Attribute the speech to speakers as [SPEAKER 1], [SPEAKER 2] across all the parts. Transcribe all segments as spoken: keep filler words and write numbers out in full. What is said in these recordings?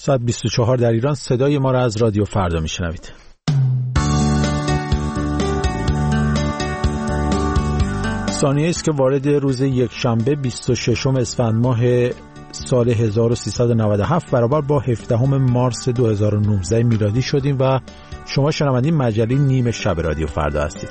[SPEAKER 1] ساعت بیست و چهار در ایران. صدای ما را از رادیو فردا میشنوید. ثانیه است که وارد روز یکشنبه بیست و ششم اسفند ماه سال هزار و سیصد و نود و هفت برابر با هفدهم مارس دو هزار و نوزده میلادی شدیم و شما شنونده مجله نیمه شب رادیو فردا هستید.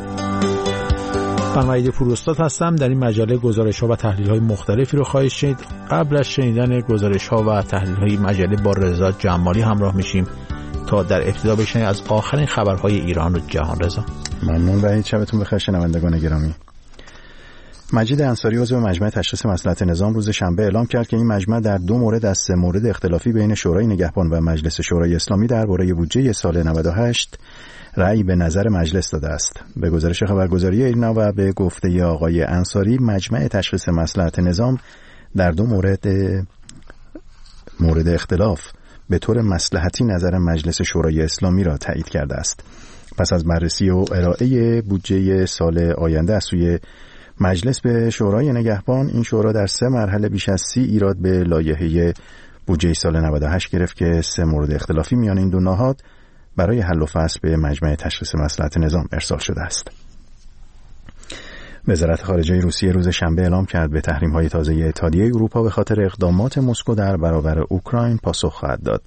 [SPEAKER 1] من وحید پوراستاد هستم. در این مجله گزارش‌ها و تحلیل‌های مختلفی رو خواهید شنید. قبل از شنیدن گزارش‌ها و تحلیل‌های مجله با رضا جمالی همراه میشیم تا در ابتدا بشنوید از آخرین خبرهای ایران و جهان. رضا
[SPEAKER 2] ممنون. وحید شبتون بخیر شنوندگان گرامی. مجید انصاری عضو مجمع تشخیص مصلحت نظام روز شنبه اعلام کرد که این مجمع در دو مورد از سه مورد اختلافی بین شورای نگهبان و مجلس شورای اسلامی درباره بودجه سال نود و هشت رأی به نظر مجلس داده است. به گزارش خبرگزاری ایرنا و به گفته آقای انصاری، مجمع تشخیص مصلحت نظام در دو مورد مورد اختلاف به طور مصلحتی نظر مجلس شورای اسلامی را تایید کرده است. پس از بررسی و ارائه بودجه سال آینده از سوی مجلس به شورای نگهبان، این شورا در سه مرحله بیش از سی ایراد به لایحه بودجه سال نود و هشت گرفت که سه مورد اختلافی میان این دو نهاد برای حل و فصل به مجمع تشخیص مصلحت نظام ارسال شده است. وزارت خارجه روسیه روز شنبه اعلام کرد به تحریم‌های تازه اتحادیه اروپا به خاطر اقدامات مسکو در برابر اوکراین پاسخ خواهد داد.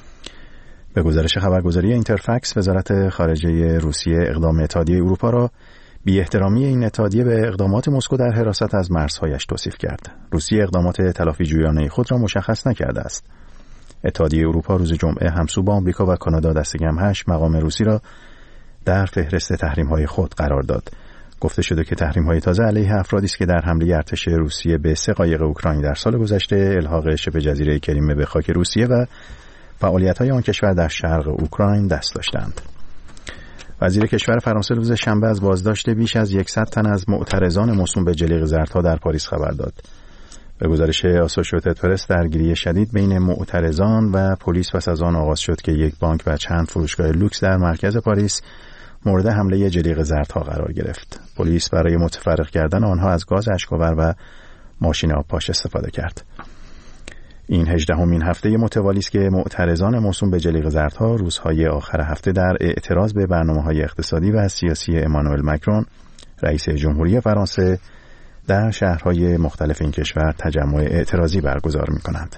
[SPEAKER 2] به گزارش خبرگزاری اینترفکس، وزارت خارجه روسیه اقدام اتحادیه اروپا را بی احترامی این اتحادیه به اقدامات مسکو در حراست از مرزهایش توصیف کرد. روسیه اقدامات تلافی جویانه خود را مشخص نکرده است. اتحادیه اروپا روز جمعه همسو با آمریکا و کانادا دسته گم هشت مقام روسی را در فهرست تحریم‌های خود قرار داد. گفته شده که تحریم‌های تازه علیه افرادی است که در حمله ارتش روسیه به سه قایق اوکراینی در سال گذشته الحاق شبه جزیره کریمه به خاک روسیه و فعالیت‌های آن کشور در شرق اوکراین دست داشتند. وزیر کشور فرانسه روز شنبه از بازداشت بیش از صد تن از معترضان موسوم به جلیق زردها در پاریس خبر داد. به گزارش آسوشییتد پرس، درگیری شدید بین معترضان و پلیس پس از آن آغاز شد که یک بانک و چند فروشگاه لوکس در مرکز پاریس مورد حمله جلیق زردها قرار گرفت. پلیس برای متفرق کردن آنها از گاز اشک‌آور و ماشین آبپاش استفاده کرد. این هجدهمین هفته متوالی است که معترضان موسوم به جلیق زردها روزهای آخر هفته در اعتراض به برنامه‌های اقتصادی و سیاسی امانوئل مکرون، رئیس جمهوری فرانسه، در شهرهای مختلف این کشور تجمع اعتراضی برگزار می‌کنند.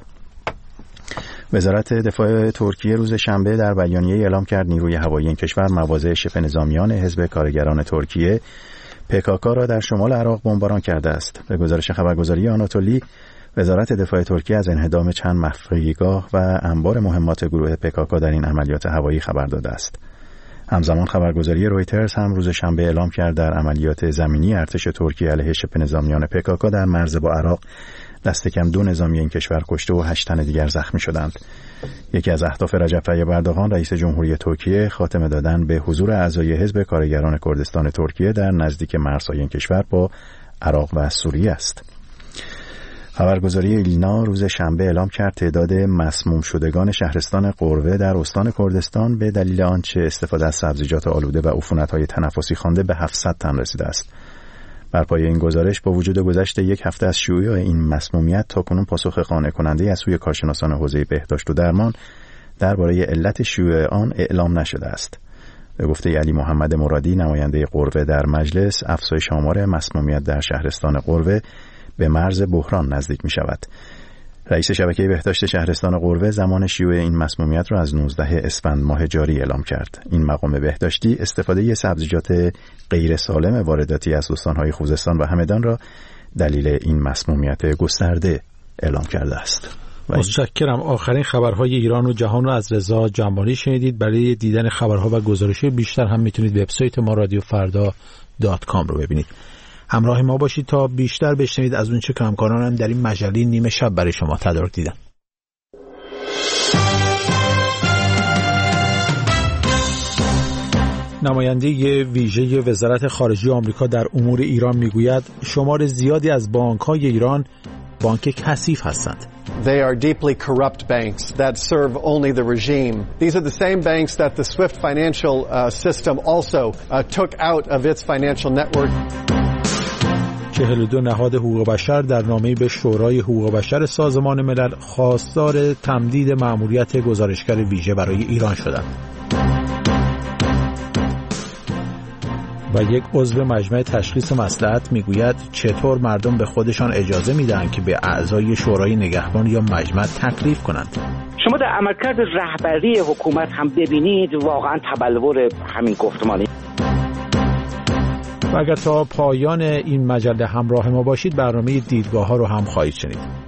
[SPEAKER 2] وزارت دفاع ترکیه روز شنبه در بیانیه اعلام کرد نیروی هوایی این کشور مواضع شبه نظامیان حزب کارگران ترکیه پکاکا را در شمال عراق بمباران کرده است. به گزارش خبرگزاری آناتولی، وزارت دفاع ترکیه از انهدام چند مخفیگاه و انبار مهمات گروه پکاکا در این عملیات هوایی خبر داده است. همزمان خبرگزاری رویترز هم روز شنبه اعلام کرد در عملیات زمینی ارتش ترکیه علیه شبه نظامیان پکاکا در مرز با عراق دست کم دو نظامی این کشور کشته و هشت تن دیگر زخمی شدند. یکی از اهداف رجب طیب اردوغان رئیس جمهوری ترکیه خاتمه دادن به حضور اعضای حزب کارگران کردستان ترکیه در نزدیک مرزهای این کشور با عراق و سوریه است. خبرگزاری ایلنا روز شنبه اعلام کرد تعداد مسموم شدگان شهرستان قروه در استان کردستان به دلیل آنچه استفاده از سبزیجات آلوده و عفونت‌های تنفسی خوانده به هفتصد تن رسیده است. بر پایه این گزارش با وجود گذشت یک هفته از شیوع این مسمومیت تاکنون پاسخ قانع کننده از سوی کارشناسان حوزه بهداشت و درمان درباره علت شیوع آن اعلام نشده است. به گفته علی محمد مرادی، نماینده قروه در مجلس، افزایش آمار مسمومیت در شهرستان قروه به مرز بحران نزدیک می شود. رئیس شبکه بهداشت شهرستان قروه زمان شیوع این مسمومیت را از نوزدهم اسفند ماه جاری اعلام کرد. این مقام بهداشتی استفاده سبزیجات غیر سالم وارداتی از استان‌های خوزستان و همدان را دلیل این مسمومیت گسترده اعلام کرده است.
[SPEAKER 1] متشکرم. آخرین خبرهای ایران و جهان را از رضا جنبالی شنیدید. برای دیدن خبرها و گزارش‌های بیشتر هم میتونید وبسایت ما رادیو فردا دات کام رو ببینید. همراه ما باشید تا بیشتر بشنوید از اون چه که همکارانم در این مجله نیمه شب برای شما تدارک دیدن. نماینده ویژه وزارت خارجه آمریکا در امور ایران میگوید شمار زیادی از بانک‌های ایران بانک کثیف هستند.
[SPEAKER 3] They are deeply corrupt banks that serve only the regime. These are the same banks that the SWIFT financial uh, system also uh, took out of its financial network.
[SPEAKER 1] چهل و دو نهاد حقوق بشر در نامه‌ای به شورای حقوق بشر سازمان ملل خواستار تمدید مأموریت گزارشگر ویژه برای ایران شدند. و یک عضو مجمع تشخیص مصلحت میگوید چطور مردم به خودشان اجازه میدن که به اعضای شورای نگهبان یا مجمع تکلیف کنند.
[SPEAKER 4] شما در عملکرد رهبری حکومت هم ببینید واقعا تبلور همین گفتمانی.
[SPEAKER 1] و اگر تا پایان این مجله همراه ما باشید برنامه دیدگاه ها رو هم خواهید شنید.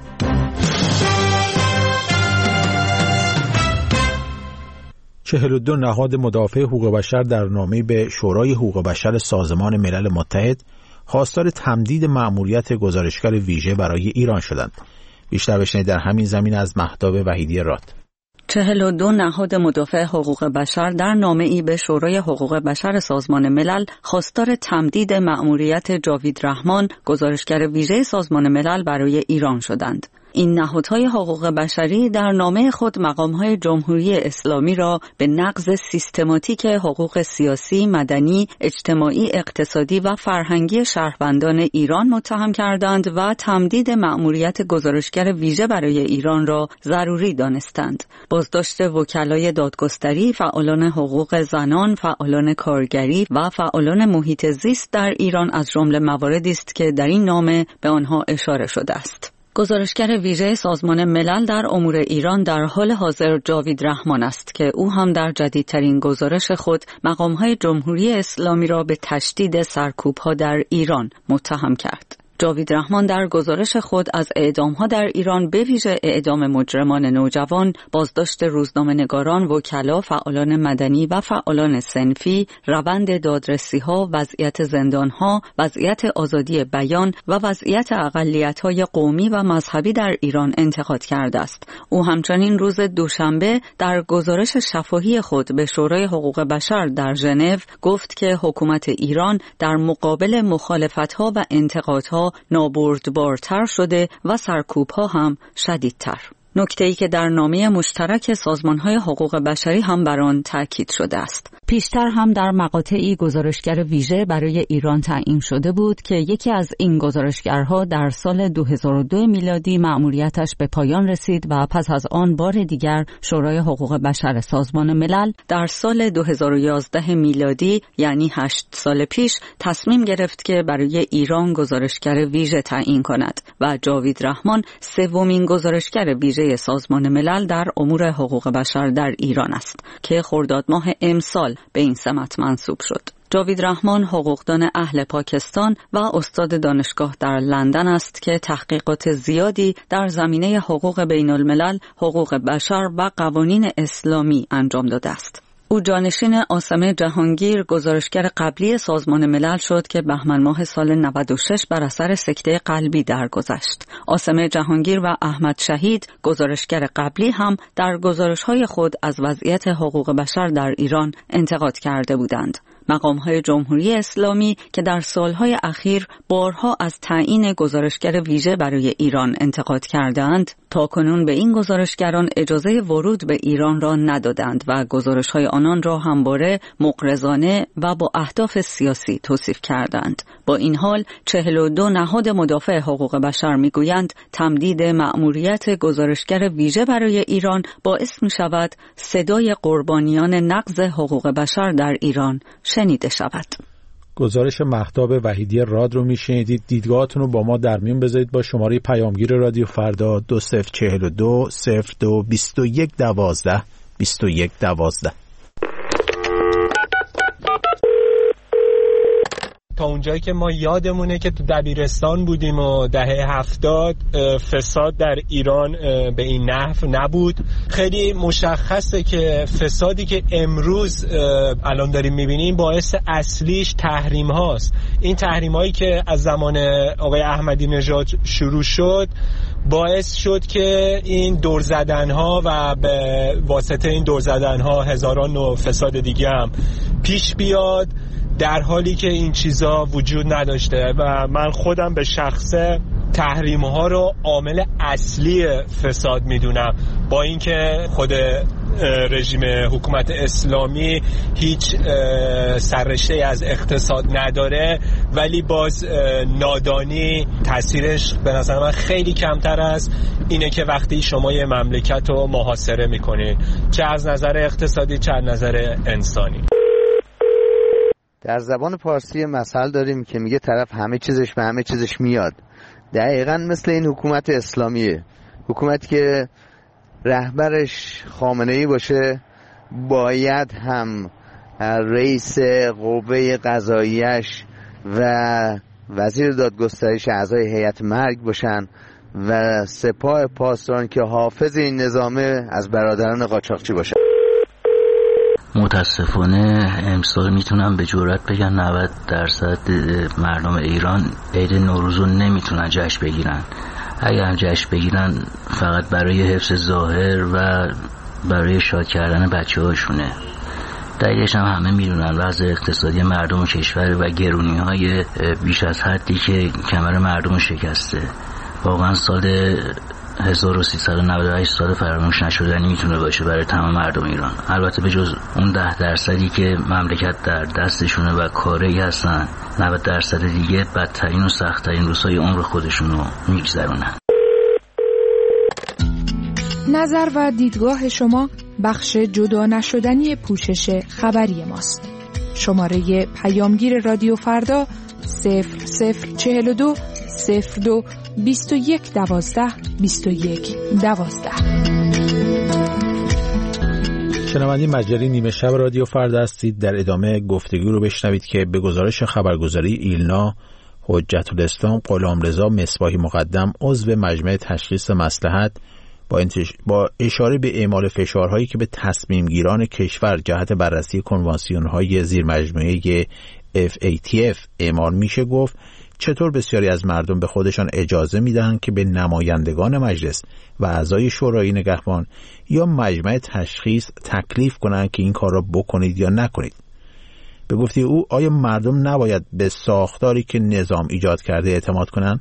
[SPEAKER 1] چهل و دو نهاد مدافع حقوق بشر در نامه‌ای به شورای حقوق بشر سازمان ملل متحد خواستار تمدید مأموریت گزارشگر ویژه برای ایران شدند. بیشتر بشنوید در همین زمینه از مهتاب وحیدی راد.
[SPEAKER 5] چهل و دو نهاد مدافع حقوق بشر در نامه‌ای به شورای حقوق بشر سازمان ملل خواستار تمدید مأموریت جاوید رحمان گزارشگر ویژه سازمان ملل برای ایران شدند. این نهادهای حقوق بشری در نامه خود مقامهای جمهوری اسلامی را به نقض سیستماتیک حقوق سیاسی، مدنی، اجتماعی، اقتصادی و فرهنگی شهروندان ایران متهم کردند و تمدید مأموریت گزارشگر ویژه برای ایران را ضروری دانستند. بازداشت وکلای دادگستری، فعالان حقوق زنان، فعالان کارگری و فعالان محیط زیست در ایران از جمله مواردی است که در این نامه به آنها اشاره شده است. گزارشگر ویژه سازمان ملل در امور ایران در حال حاضر جاوید رحمان است که او هم در جدیدترین گزارش خود مقامهای جمهوری اسلامی را به تشدید سرکوب‌ها در ایران متهم کرد. جاوید رحمان در گزارش خود از اعدام‌ها در ایران به ویژه اعدام مجرمان نوجوان، بازداشت روزنامه‌نگاران، وکلا، فعالان مدنی و فعالان صنفی، روند دادرسی‌ها، وضعیت زندان‌ها، وضعیت آزادی بیان و وضعیت اقلیت‌های قومی و مذهبی در ایران انتقاد کرده است. او همچنین روز دوشنبه در گزارش شفاهی خود به شورای حقوق بشر در ژنو گفت که حکومت ایران در مقابل مخالفت‌ها و انتقادها نابردبارتر شده و سرکوب‌ها هم شدیدتر. نکته‌ای که در نامه مشترک سازمان‌های حقوق بشری هم بر آن تاکید شده است. پیشتر هم در مقاطعی گزارشگر ویژه برای ایران تعیین شده بود که یکی از این گزارشگرها در سال دو هزار و دو میلادی مأموریتش به پایان رسید و پس از آن بار دیگر شورای حقوق بشر سازمان ملل در سال دو هزار و یازده میلادی یعنی هشت سال پیش تصمیم گرفت که برای ایران گزارشگر ویژه تعیین کند و جاوید رحمان سومین گزارشگر ویژه سازمان ملل در امور حقوق بشر در ایران است که خرداد ماه امسال به این سمت منصوب شد. جاوید رحمان حقوقدان اهل پاکستان و استاد دانشگاه در لندن است که تحقیقات زیادی در زمینه حقوق بین الملل، حقوق بشر و قوانین اسلامی انجام داده است. او جانشین عاصمه جهانگیر گزارشگر قبلی سازمان ملل شد که بهمن ماه سال نود و شش بر اثر سکته قلبی درگذشت. عاصمه جهانگیر و احمد شهید گزارشگر قبلی هم در گزارش‌های خود از وضعیت حقوق بشر در ایران انتقاد کرده بودند. مقام‌های جمهوری اسلامی که در سالهای اخیر بارها از تعیین گزارشگر ویژه برای ایران انتقاد کردند، تاکنون به این گزارشگران اجازه ورود به ایران را ندادند و گزارش‌های آنان را همواره مغرضانه و با اهداف سیاسی توصیف کردند. با این حال چهل و دو نهاد مدافع حقوق بشر می‌گویند تمدید مأموریت گزارشگر ویژه برای ایران باعث می‌شود صدای قربانیان نقض حقوق بشر در ایران شنیده شود.
[SPEAKER 1] گزارش مهتاب وحیدی راد رو میشنیدید. دیدگاهاتون رو با ما در میون بذارید با شماره پیامگیر رادیو فردا دو صفر چهل و دو صفر دو بیست و یک دوازده بیست و یک دوازده.
[SPEAKER 6] تا اونجایی که ما یادمونه که تو دبیرستان بودیم و دهه هفتاد فساد در ایران به این نحو نبود. خیلی مشخصه که فسادی که امروز الان داریم میبینیم باعث اصلیش تحریم هاست. این تحریم هایی که از زمان آقای احمدی نژاد شروع شد باعث شد که این دور زدن ها و به واسطه این دور زدن ها هزاران نوع فساد دیگه هم پیش بیاد، در حالی که این چیزا وجود نداشته. و من خودم به شخصه تحریم ها رو عامل اصلی فساد میدونم، با اینکه خود رژیم حکومت اسلامی هیچ سررشته از اقتصاد نداره، ولی باز نادانی تاثیرش به نظر من خیلی کمتر است اینه که وقتی شما یه مملکت رو محاصره میکنید، چه از نظر اقتصادی چه از نظر انسانی.
[SPEAKER 7] در زبان پارسی مثل داریم که میگه طرف همه چیزش به همه چیزش میاد. دقیقاً مثل این حکومت اسلامیه، حکومتی که رهبرش خامنه‌ای باشه باید هم رئیس قوه قضاییش و وزیر دادگستریش اعضای هیئت مرگ باشن و سپاه پاسداران که حافظ این نظامه از برادران قاچاقچی باشن.
[SPEAKER 8] متاسفانه امسال میتونم به جرئت بگم نود درصد مردم ایران عید نوروز رو نمیتونن جشن بگیرن. اگر هم جشن بگیرن فقط برای حفظ ظاهر و برای شاد کردن بچه هاشونه. دلیلش هم همه میدونن وضع اقتصادی مردم کشور و گرونی های بیش از حدی که کمر مردم شکسته. واقعا سال هزار و سیصد و نود و هشت سال فراموش نشدنی میتونه باشه برای تمام مردم ایران. البته به جز اون ده درصدی که مملکت در دستشونه و کاری هستن، نود درصد دیگه بدترین و سختترین روزهای عمر خودشونو میگذرونن.
[SPEAKER 9] نظر و دیدگاه شما بخش جدا نشدنی پوشش خبری ماست. شماره پیامگیر رادیو فردا صفر صفر چهل و دو صفر دو بیست و یک دوازده بیست و یک دوازده.
[SPEAKER 1] شنونده مجری نیمه شب رادیو فردا هستید. در ادامه گفتگو رو بشنوید که به گزارش خبرگزاری ایلنا حجت الاسلام غلامرضا مصباحی مقدم عضو مجمع تشخیص مصلحت با, انتش... با اشاره به اعمال فشارهایی که به تصمیم گیران کشور جهت بررسی کنوانسیون‌های زیر مجموعه اف ای تی اف اعمال میشه گفت چطور بسیاری از مردم به خودشان اجازه میدن که به نمایندگان مجلس و اعضای شورای نگهبان یا مجمع تشخیص تکلیف کنند که این کار را بکنید یا نکنید. به گفته او آیا مردم نباید به ساختاری که نظام ایجاد کرده اعتماد کنند؟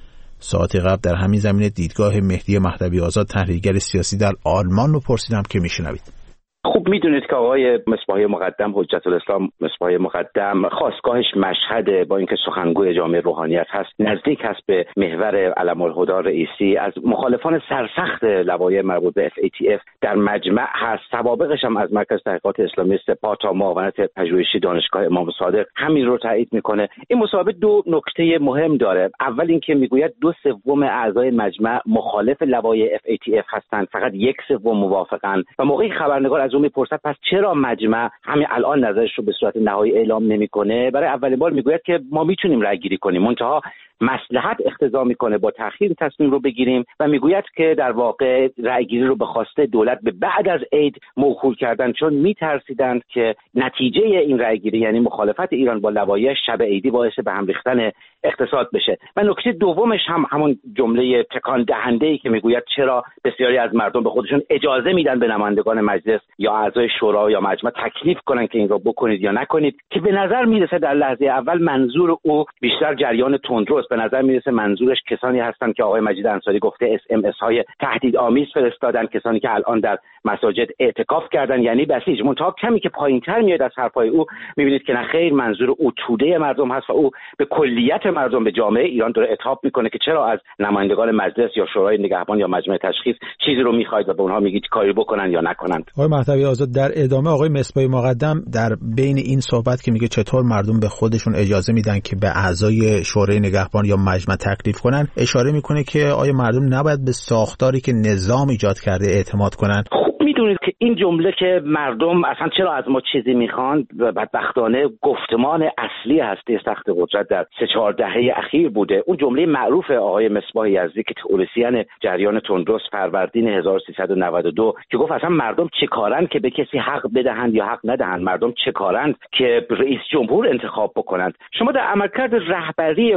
[SPEAKER 1] ساعت قبل در همین زمینه دیدگاه مهدی مهدوی آزاد تحلیلگر سیاسی در آلمان رو پرسیدم که میشنوید.
[SPEAKER 4] خوب میدونید که آقای مصباحی مقدم حجت الاسلام مصباحی مقدم خاستگاهش مشهد، با اینکه سخنگوی جامعه روحانیت هست، نزدیک هست به محور علم الهدی رئیسی، از مخالفان سرسخت لوایح مربوط به اف ای تی اف در مجمع هست. سوابقش هم از مرکز تحقیقات اسلامی سپاه تا معاونت پژوهشی دانشگاه امام صادق همین رو تایید میکنه. این مصاحبه دو نکته مهم داره. اول اینکه میگوید دو سوم اعضای مجمع مخالف لوایح اف ای تی اف هستند، فقط یک سوم موافقن. و موقعی خبرنگار از اون میپرسد پس چرا مجمع همین الان نظرش رو به صورت نهایی اعلام نمیکنه، برای اولین بار میگوید که ما میتونیم رأی گیری کنیم، منتها مصلحت اقتضا میکنه با تأخیر تصمیم رو بگیریم و میگوید که در واقع رأی گیری رو به خواسته دولت به بعد از عید موکول کردن، چون میترسیدند که نتیجه این رأی گیری یعنی مخالفت ایران با لوایح شب عیدی باعث به هم ریختن اقتصاد بشه. و نکته دومش هم همون جمله تکان دهنده ای که میگوید چرا بسیاری از مردم به خودشون اجازه میدن به نمایندگان مجلس یا اعضای شورا یا مجمع تکلیف کنن که این رو بکنید یا نکنید، که به نظر میرسه در لحظه اول منظور او بیشتر جریان تندروست. به نظر میرسه منظورش کسانی هستند که آقای مجید انصاری گفته اس ام اس های تهدیدآمیز فرستادن، کسانی که الان در مساجد اعتکاف کردن یعنی بسیج. منتها کمی که پایینتر میاد از حرفای او میبینید که نه خیر، منظور او توده مردم هست و او به کلیت مردم، به جامعه ایران داره عتاب میکنه که چرا از نمایندگان مجلس یا شورای نگهبان یا مجمع تشخیص چیزی رو میخواید و به اونها میگید کاری بکنن یا نکنن.
[SPEAKER 1] آقای مهدوی آزاد در ادامه آقای مصباحی مقدم در بین این صحبت که میگه چطور مردم به خودشون اجازه میدن که به اعضای شورای نگهبان یا مجمع تکلیف کنن، اشاره میکنه که آیا مردم نباید به ساختاری که نظام ایجاد کرده اعتماد کنن؟
[SPEAKER 4] میدونید که این جمله که مردم اصلا چرا از ما چیزی میخوان بدبختانه گفتمان اصلی هستی سخت قدرت در سه چهار دهه اخیر بوده. اون جمله معروف آقای مصباح یزدی که تئوریسین جریان تندرست فروردین هزار و سیصد و نود و دو که گفت اصلا مردم چه کارن که به کسی حق بدهند یا حق ندهند، مردم چه کارند که رئیس جمهور انتخاب بکنند. شما در عملکرد رهبری حکومت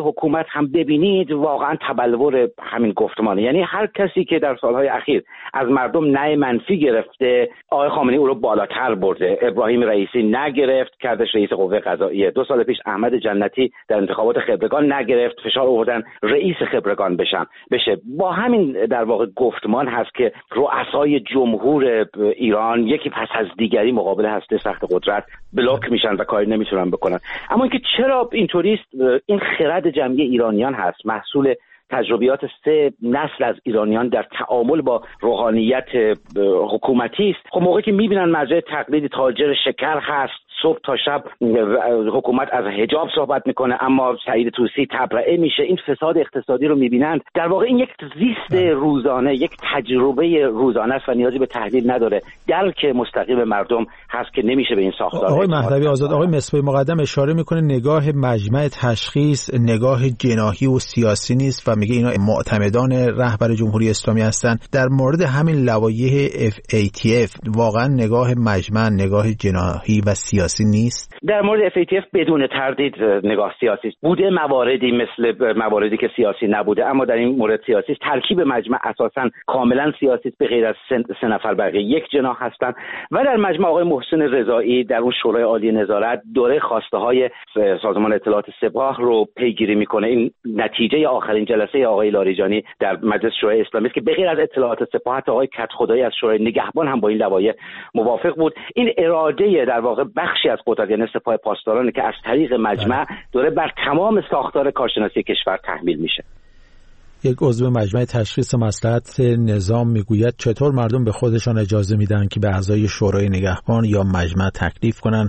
[SPEAKER 4] دقت هم ببینید واقعا تبلور همین گفتمانه. یعنی هر کسی که در سالهای اخیر از مردم نه منفی گرفته، آقای خامنه‌ای او رو بالاتر برده. ابراهیم رئیسی نگرفت، کردش رئیس قوه قضاییه. دو سال پیش احمد جنتی در انتخابات خبرگان نگرفت، فشار آوردن رئیس خبرگان بشن بشه. با همین در واقع گفتمان هست که رؤسای جمهور ایران یکی پس از دیگری مقابل هسته سخت قدرت بلاک میشن و کاری نمیتونن بکنن. اما اینکه چرا اینطوریست، این خرد جمعی ایرانیان هست، محصول تجربیات سه نسل از ایرانیان در تعامل با روحانیت حکومتی است. خب موقعی که میبینن مزرعه تقلید تاجر شکر هست، صبح تا شب حکومت از حجاب صحبت میکنه اما سعید طوسی تبرئه میشه، این فساد اقتصادی رو میبینند. در واقع این یک زیست روزانه، یک تجربه روزانه است و نیازی به تحلیل نداره. درک مستقیم مردم هست که نمیشه به این ساختار.
[SPEAKER 1] آقای مهدوی آزاد، آقای مصباحی مقدم اشاره میکنه نگاه مجمع تشخیص نگاه جناحی و سیاسی نیست و میگه اینا معتمدان رهبر جمهوری اسلامی هستن. در مورد همین لوایح اف ای تی اف واقعا نگاه مجمع نگاه جناحی و سیاسی نیست؟
[SPEAKER 4] در مورد اف ای تی اف بدون تردید نگاه سیاسی است. بوده مواردی مثل مواردی که سیاسی نبوده، اما در این مورد سیاسی است. ترکیب مجمع اساساً کاملا سیاسی است، به غیر از سه نفر بقیه یک جناح هستند. و در مجمع آقای محسن رضایی در اون شورای عالی نظارت دوره خواسته های سازمان اطلاعات سپاه رو پیگیری میکنه. این نتیجه آخرین جلسه آقای لاریجانی در مجلس شورای اسلامی است که به غیر از اطلاعات سپاه حتی آقای کدخدایی از شورای نگهبان هم با این لوایح موافق بود. این اراده در واقع بخشی از قدرت یعنی سپاه پاسداران که از طریق مجمع داره بر تمام ساختار کارشناسی کشور تحمیل میشه.
[SPEAKER 1] یک عضو مجمع تشخیص مصلحت نظام میگوید چطور مردم به خودشان اجازه میدن که به اعضای شورای نگهبان یا مجمع تکلیف کنن.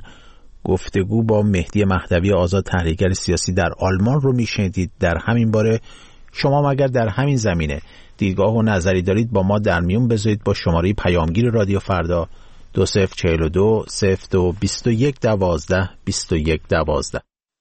[SPEAKER 1] گفتگو با مهدی مهدوی آزاد تحلیلگر سیاسی در آلمان رو میشنیدید. در همین باره شما مگر در همین زمینه دیدگاه و نظری دارید با ما در میون بذارید با شماره پیامگیر رادیو فردا دو صفر چهل و دو صفر دو بیست و یک دوازده بیست و یک دوازده.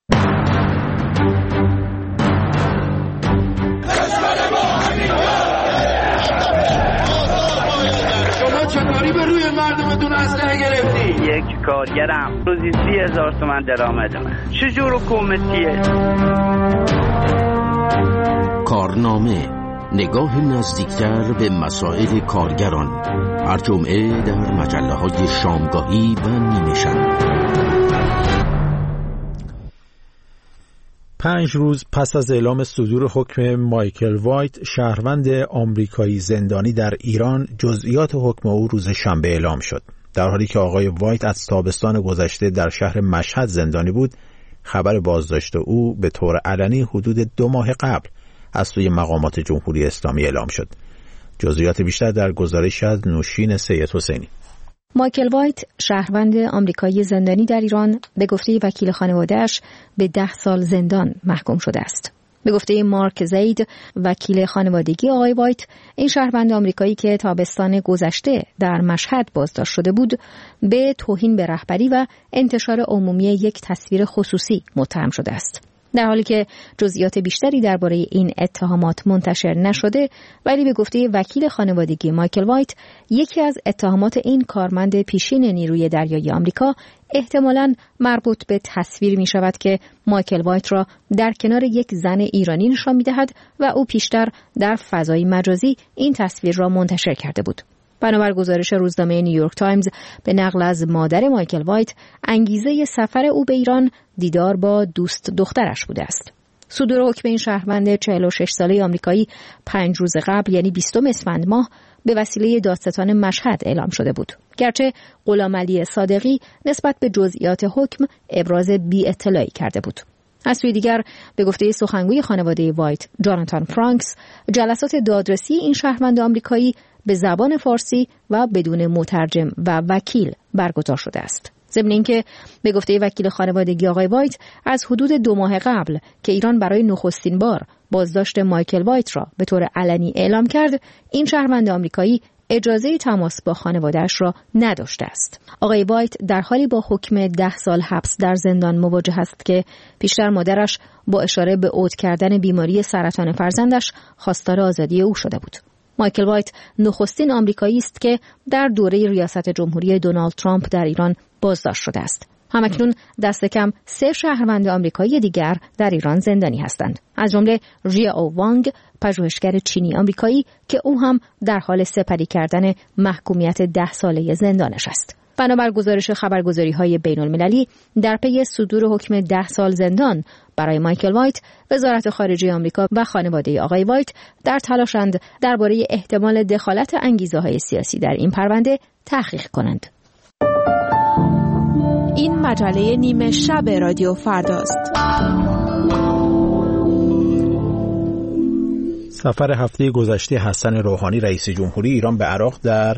[SPEAKER 10] شما چطوری به روی مردمتون اسلحه گرفتی؟
[SPEAKER 11] یک کارگرم روزی سی هزار تومن درآمد من. چجور حکومتیه؟
[SPEAKER 12] کارنامه، نگاه نزدیکتر به مسائل کارگران، هر جمعه در مجله های شامگاهی و نیمه شب.
[SPEAKER 1] پنج روز پس از اعلام صدور حکم مایکل وایت شهروند آمریکایی زندانی در ایران، جزئیات حکم او روز شنبه اعلام شد. در حالی که آقای وایت از تابستان گذشته در شهر مشهد زندانی بود، خبر بازداشت او به طور علنی حدود دو ماه قبل از سوی مقامات جمهوری اسلامی اعلام شد. جزئیات بیشتر در گزارش از نوشین سید حسینی.
[SPEAKER 13] مایکل وایت شهروند آمریکایی زندانی در ایران به گفته وکیل خانواده‌اش به ده سال زندان محکوم شده است. به گفته مارک زید وکیل خانوادگی آقای وایت، این شهروند آمریکایی که تابستان گذشته در مشهد بازداشت شده بود به توهین به رهبری و انتشار عمومی یک تصویر خصوصی متهم شده است. در حالی که جزئیات بیشتری درباره این اتهامات منتشر نشده، ولی به گفته وکیل خانوادگی مایکل وایت، یکی از اتهامات این کارمند پیشین نیروی دریایی آمریکا احتمالاً مربوط به تصویر می شود که مایکل وایت را در کنار یک زن ایرانی نشان می دهد و او پیشتر در فضای مجازی این تصویر را منتشر کرده بود. بنابر گزارش روزنامه نیویورک تایمز به نقل از مادر مایکل وایت، انگیزه سفر او به ایران دیدار با دوست دخترش بوده است. صدور حکم این شهروند چهل و شش ساله آمریکایی پنج روز قبل یعنی بیستم اسفند ماه به وسیله دادستان مشهد اعلام شده بود. گرچه غلامعلی صادقی نسبت به جزئیات حکم ابراز بی اطلاعی کرده بود. از سوی دیگر به گفته سخنگوی خانواده وایت جاناتان فرانکس، جلسات دادرسی این شهروند آمریکایی به زبان فارسی و بدون مترجم و وکیل برگزار شده است. ضمن اینکه به گفته وکیل خانوادگی آقای وایت، از حدود دو ماه قبل که ایران برای نخستین بار بازداشت مایکل وایت را به طور علنی اعلام کرد، این شهروند آمریکایی اجازه تماس با خانواده‌اش را نداشته است. آقای وایت در حالی با حکم ده سال حبس در زندان مواجه است که پیشتر مادرش با اشاره به عود کردن بیماری سرطان فرزندش خواستار آزادی او شده بود. مایکل وایت نخستین آمریکایی است که در دوره ریاست جمهوری دونالد ترامپ در ایران بازداشت شده است. همکنون دست کم سه شهروند آمریکایی دیگر در ایران زندانی هستند، از جمله ژیا او وانگ، پژوهشگر چینی آمریکایی که او هم در حال سپری کردن محکومیت ده ساله زندانش است. بنابر گزارش خبرگزاری‌های بین‌المللی، در پی صدور حکم ده سال زندان برای مایکل وایت، وزارت خارجه آمریکا و خانواده آقای وایت در تلاشند درباره احتمال دخالت انگیزه‌های سیاسی در این پرونده تحقیق کنند.
[SPEAKER 9] این مجله نیمه شب رادیو فرداست.
[SPEAKER 1] سفر هفته گذشته حسن روحانی رئیس جمهوری ایران به عراق در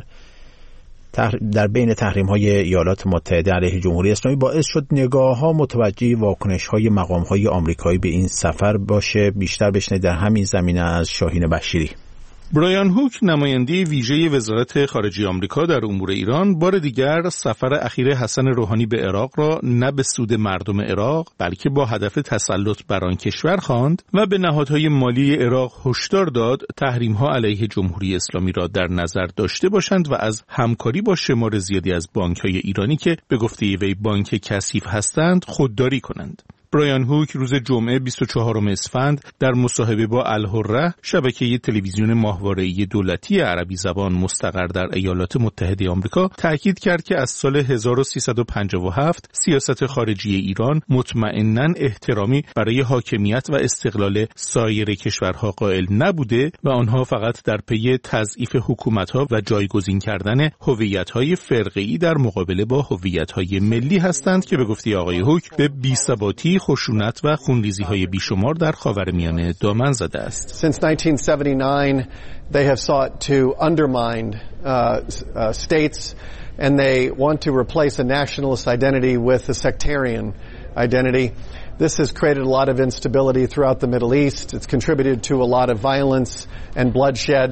[SPEAKER 1] در بین تحریم‌های ایالات متحده علیه جمهوری اسلامی باعث شد نگاه‌ها متوجه واکنش‌های مقام‌های آمریکایی به این سفر باشه. بیشتر بشنوید در همین زمینه از شاهین بشیری.
[SPEAKER 14] برایان هوک، نماینده ویژه وزارت خارجه آمریکا در امور ایران، بار دیگر سفر اخیر حسن روحانی به عراق را نه به سود مردم عراق بلکه با هدف تسلط بر آن کشور خواند و به نهادهای مالی عراق هشدار داد تحریم‌ها علیه جمهوری اسلامی را در نظر داشته باشند و از همکاری با شمار زیادی از بانک‌های ایرانی که به گفته وی بانک کثیف هستند خودداری کنند. برایان هوک روز جمعه بیست و چهارم اسفند در مصاحبه با الحره، شبکه تلویزیون ماهواره‌ای دولتی عربی زبان مستقر در ایالات متحده آمریکا، تأکید کرد که از سال هزار و سیصد و پنجاه و هفت سیاست خارجی ایران مطمئناً احترامی برای حاکمیت و استقلال سایر کشورها قائل نبوده و آنها فقط در پی تضعیف حکومت‌ها و جایگزین کردن هویت‌های فرقه‌ای در مقابله با هویت‌های ملی هستند که به گفته آقای هوک به بی‌ثباتی، خشونت و خونریزی‌های بیشمار در خاورمیانه دامن زده است.
[SPEAKER 3] Since nineteen seventy-nine they have sought to undermine uh, uh, states and they want to replace a nationalist identity with a sectarian identity. This has created a lot of instability throughout the Middle East. It's contributed to a lot of violence and bloodshed.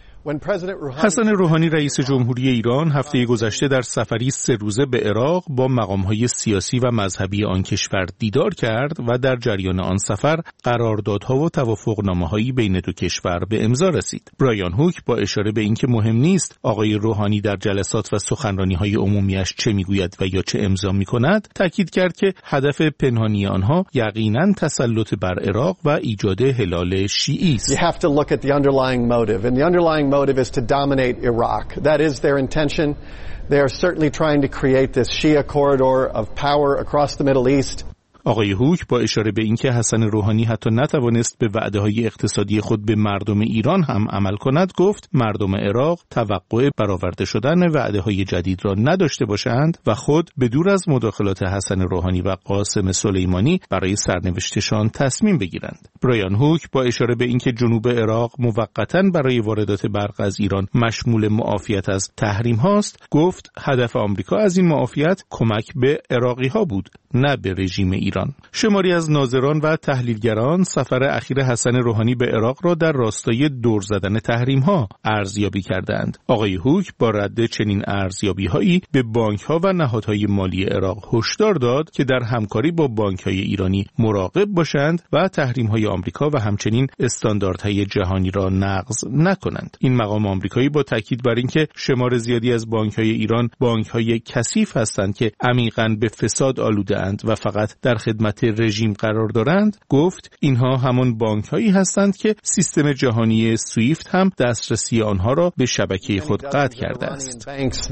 [SPEAKER 14] حسن روحانی رئیس جمهوری ایران هفته گذشته در سفری سه روزه به عراق با مقام‌های سیاسی و مذهبی آن کشور دیدار کرد و در جریان آن سفر قراردادها و توافقنامه‌هایی بین دو کشور به امضا رسید. برایان هوک با اشاره به اینکه مهم نیست آقای روحانی در جلسات و سخنرانی‌های عمومیش چه میگوید و یا چه امضا می‌کند، تاکید کرد که هدف پنهانی آنها یقیناً تسلط بر عراق و ایجاد هلال شیعی است.
[SPEAKER 3] You have to look at the underlying motive and the underlying motive is to dominate Iraq. That is their intention. They are certainly trying to create this Shia corridor of power across the Middle East.
[SPEAKER 14] آقای هوک با اشاره به اینکه حسن روحانی حتی نتوانست به وعده‌های اقتصادی خود به مردم ایران هم عمل کند، گفت مردم عراق توقع برآورده شدن وعده‌های جدید را نداشته باشند و خود به دور از مداخلات حسن روحانی و قاسم سلیمانی برای سرنوشتشان تصمیم بگیرند. برایان هوک با اشاره به اینکه جنوب عراق موقتاً برای واردات برق از ایران مشمول معافیت از تحریم هاست، گفت هدف آمریکا از این معافیت کمک به عراقی‌ها بود، نه به رژیم ایران. شماری از ناظران و تحلیلگران سفر اخیر حسن روحانی به عراق را در راستای دور زدن تحریم‌ها ارزیابی کردند. آقای هوک با رد چنین ارزیابی‌هایی به بانک‌ها و نهادهای مالی عراق هشدار داد که در همکاری با بانک‌های ایرانی مراقب باشند و تحریم‌های آمریکا و همچنین استانداردهای جهانی را نقض نکنند. این مقام آمریکایی با تاکید بر اینکه شمار زیادی از بانک‌های ایران بانک‌های کثیف هستند که عمیقاً به فساد آلوده‌اند و فقط در خدمت رژیم قرار دارند، گفت اینها همان بانک‌هایی هستند که سیستم جهانی سویفت هم دسترسی آنها را به شبکه خود قطع کرده است.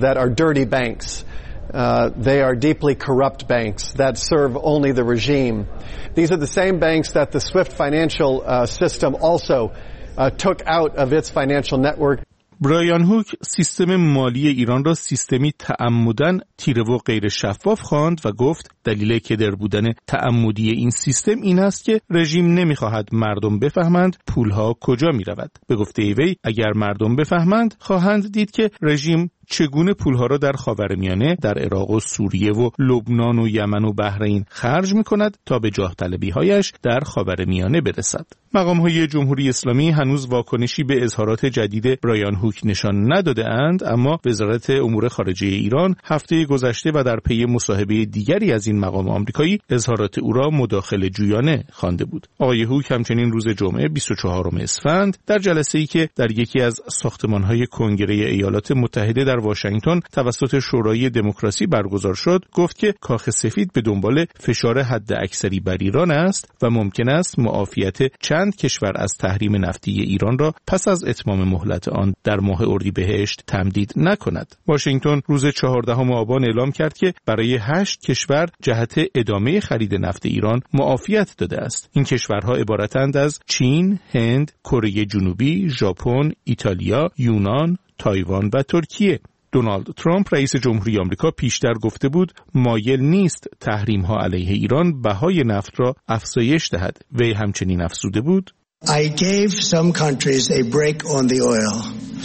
[SPEAKER 3] Uh, they are deeply corrupt banks that serve only the regime. These are the same banks that the SWIFT financial uh, system also uh, took out of its financial network.
[SPEAKER 14] برایان هوک سیستم مالی ایران را سیستمی تعمداً تیره و غیر شفاف خواند و گفت دلیل کدر بودن تعمدی این سیستم این است که رژیم نمیخواهد مردم بفهمند پولها کجا میرود. به گفته وی اگر مردم بفهمند خواهند دید که رژیم چگونه پولها را در خاورمیانه، در عراق و سوریه و لبنان و یمن و بحرین خرج می‌کند تا به جاه طلبی‌هایش در خاورمیانه برسد. مقام‌های جمهوری اسلامی هنوز واکنشی به اظهارات جدید برایان هوک نشان نداده اند، اما وزارت امور خارجه ایران هفته گذشته و در پی مصاحبه دیگری از این مقام آمریکایی اظهارات او را مداخله جویانه خوانده بود. آقای هوک همچنین روز جمعه بیست و چهارم اسفند در جلسه‌ای که در یکی از ساختمان‌های کنگره ایالات متحده در در واشنگتن توسط شورای دموکراسی برگزار شد، گفت که کاخ سفید به دنبال فشار حد اکثری بر ایران است و ممکن است معافیت چند کشور از تحریم نفتی ایران را پس از اتمام مهلت آن در ماه اردیبهشت تمدید نکند. واشنگتن روز چهاردهم آبان اعلام کرد که برای هشت کشور جهت ادامه خرید نفت ایران معافیت داده است. این کشورها عبارتند از چین، هند، کره جنوبی، ژاپن، ایتالیا، یونان، تایوان و ترکیه. دونالد ترامپ رئیس جمهوری آمریکا پیشتر گفته بود مایل نیست تحریم‌ها علیه ایران بهای نفت را افزایش دهد. وی همچنین افزوده بود
[SPEAKER 15] I gave some countries a break on the oil.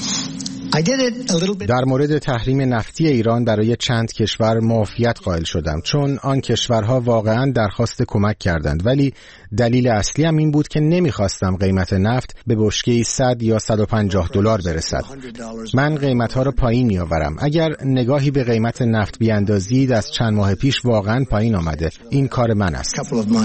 [SPEAKER 16] در مورد تحریم نفتی ایران برای چند کشور معافیت قائل شدم، چون آن کشورها واقعا درخواست کمک کردند، ولی دلیل اصلی هم این بود که نمیخواستم قیمت نفت به بشکه‌ای صد یا صد و پنجاه دلار برسد. من قیمتها را پایین میآورم. اگر نگاهی به قیمت نفت بیاندازید، از چند ماه پیش واقعا پایین آمده. این کار من است.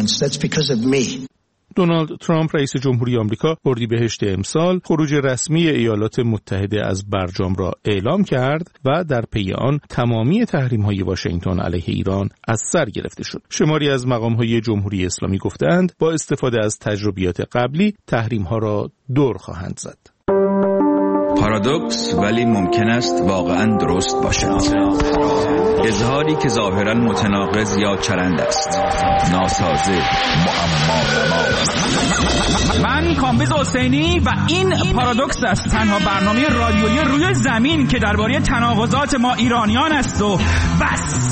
[SPEAKER 14] دونالد ترامپ رئیس جمهوری آمریکا اردیبهشت امسال خروج رسمی ایالات متحده از برجام را اعلام کرد و در پی آن تمامی تحریم‌های واشنگتن علیه ایران از سر گرفته شد. شماری از مقام‌های جمهوری اسلامی گفتند با استفاده از تجربیات قبلی تحریم‌ها را دور خواهند زد.
[SPEAKER 17] پارادوکس ولی ممکن است واقعاً درست باشد. اظهاری که ظاهراً متناقض یا چرند است، ناسازه، معما
[SPEAKER 18] من کامبیز حسینی و این پارادوکس است، تنها برنامه رادیویی روی زمین که درباره تناقضات ما ایرانیان است و بس.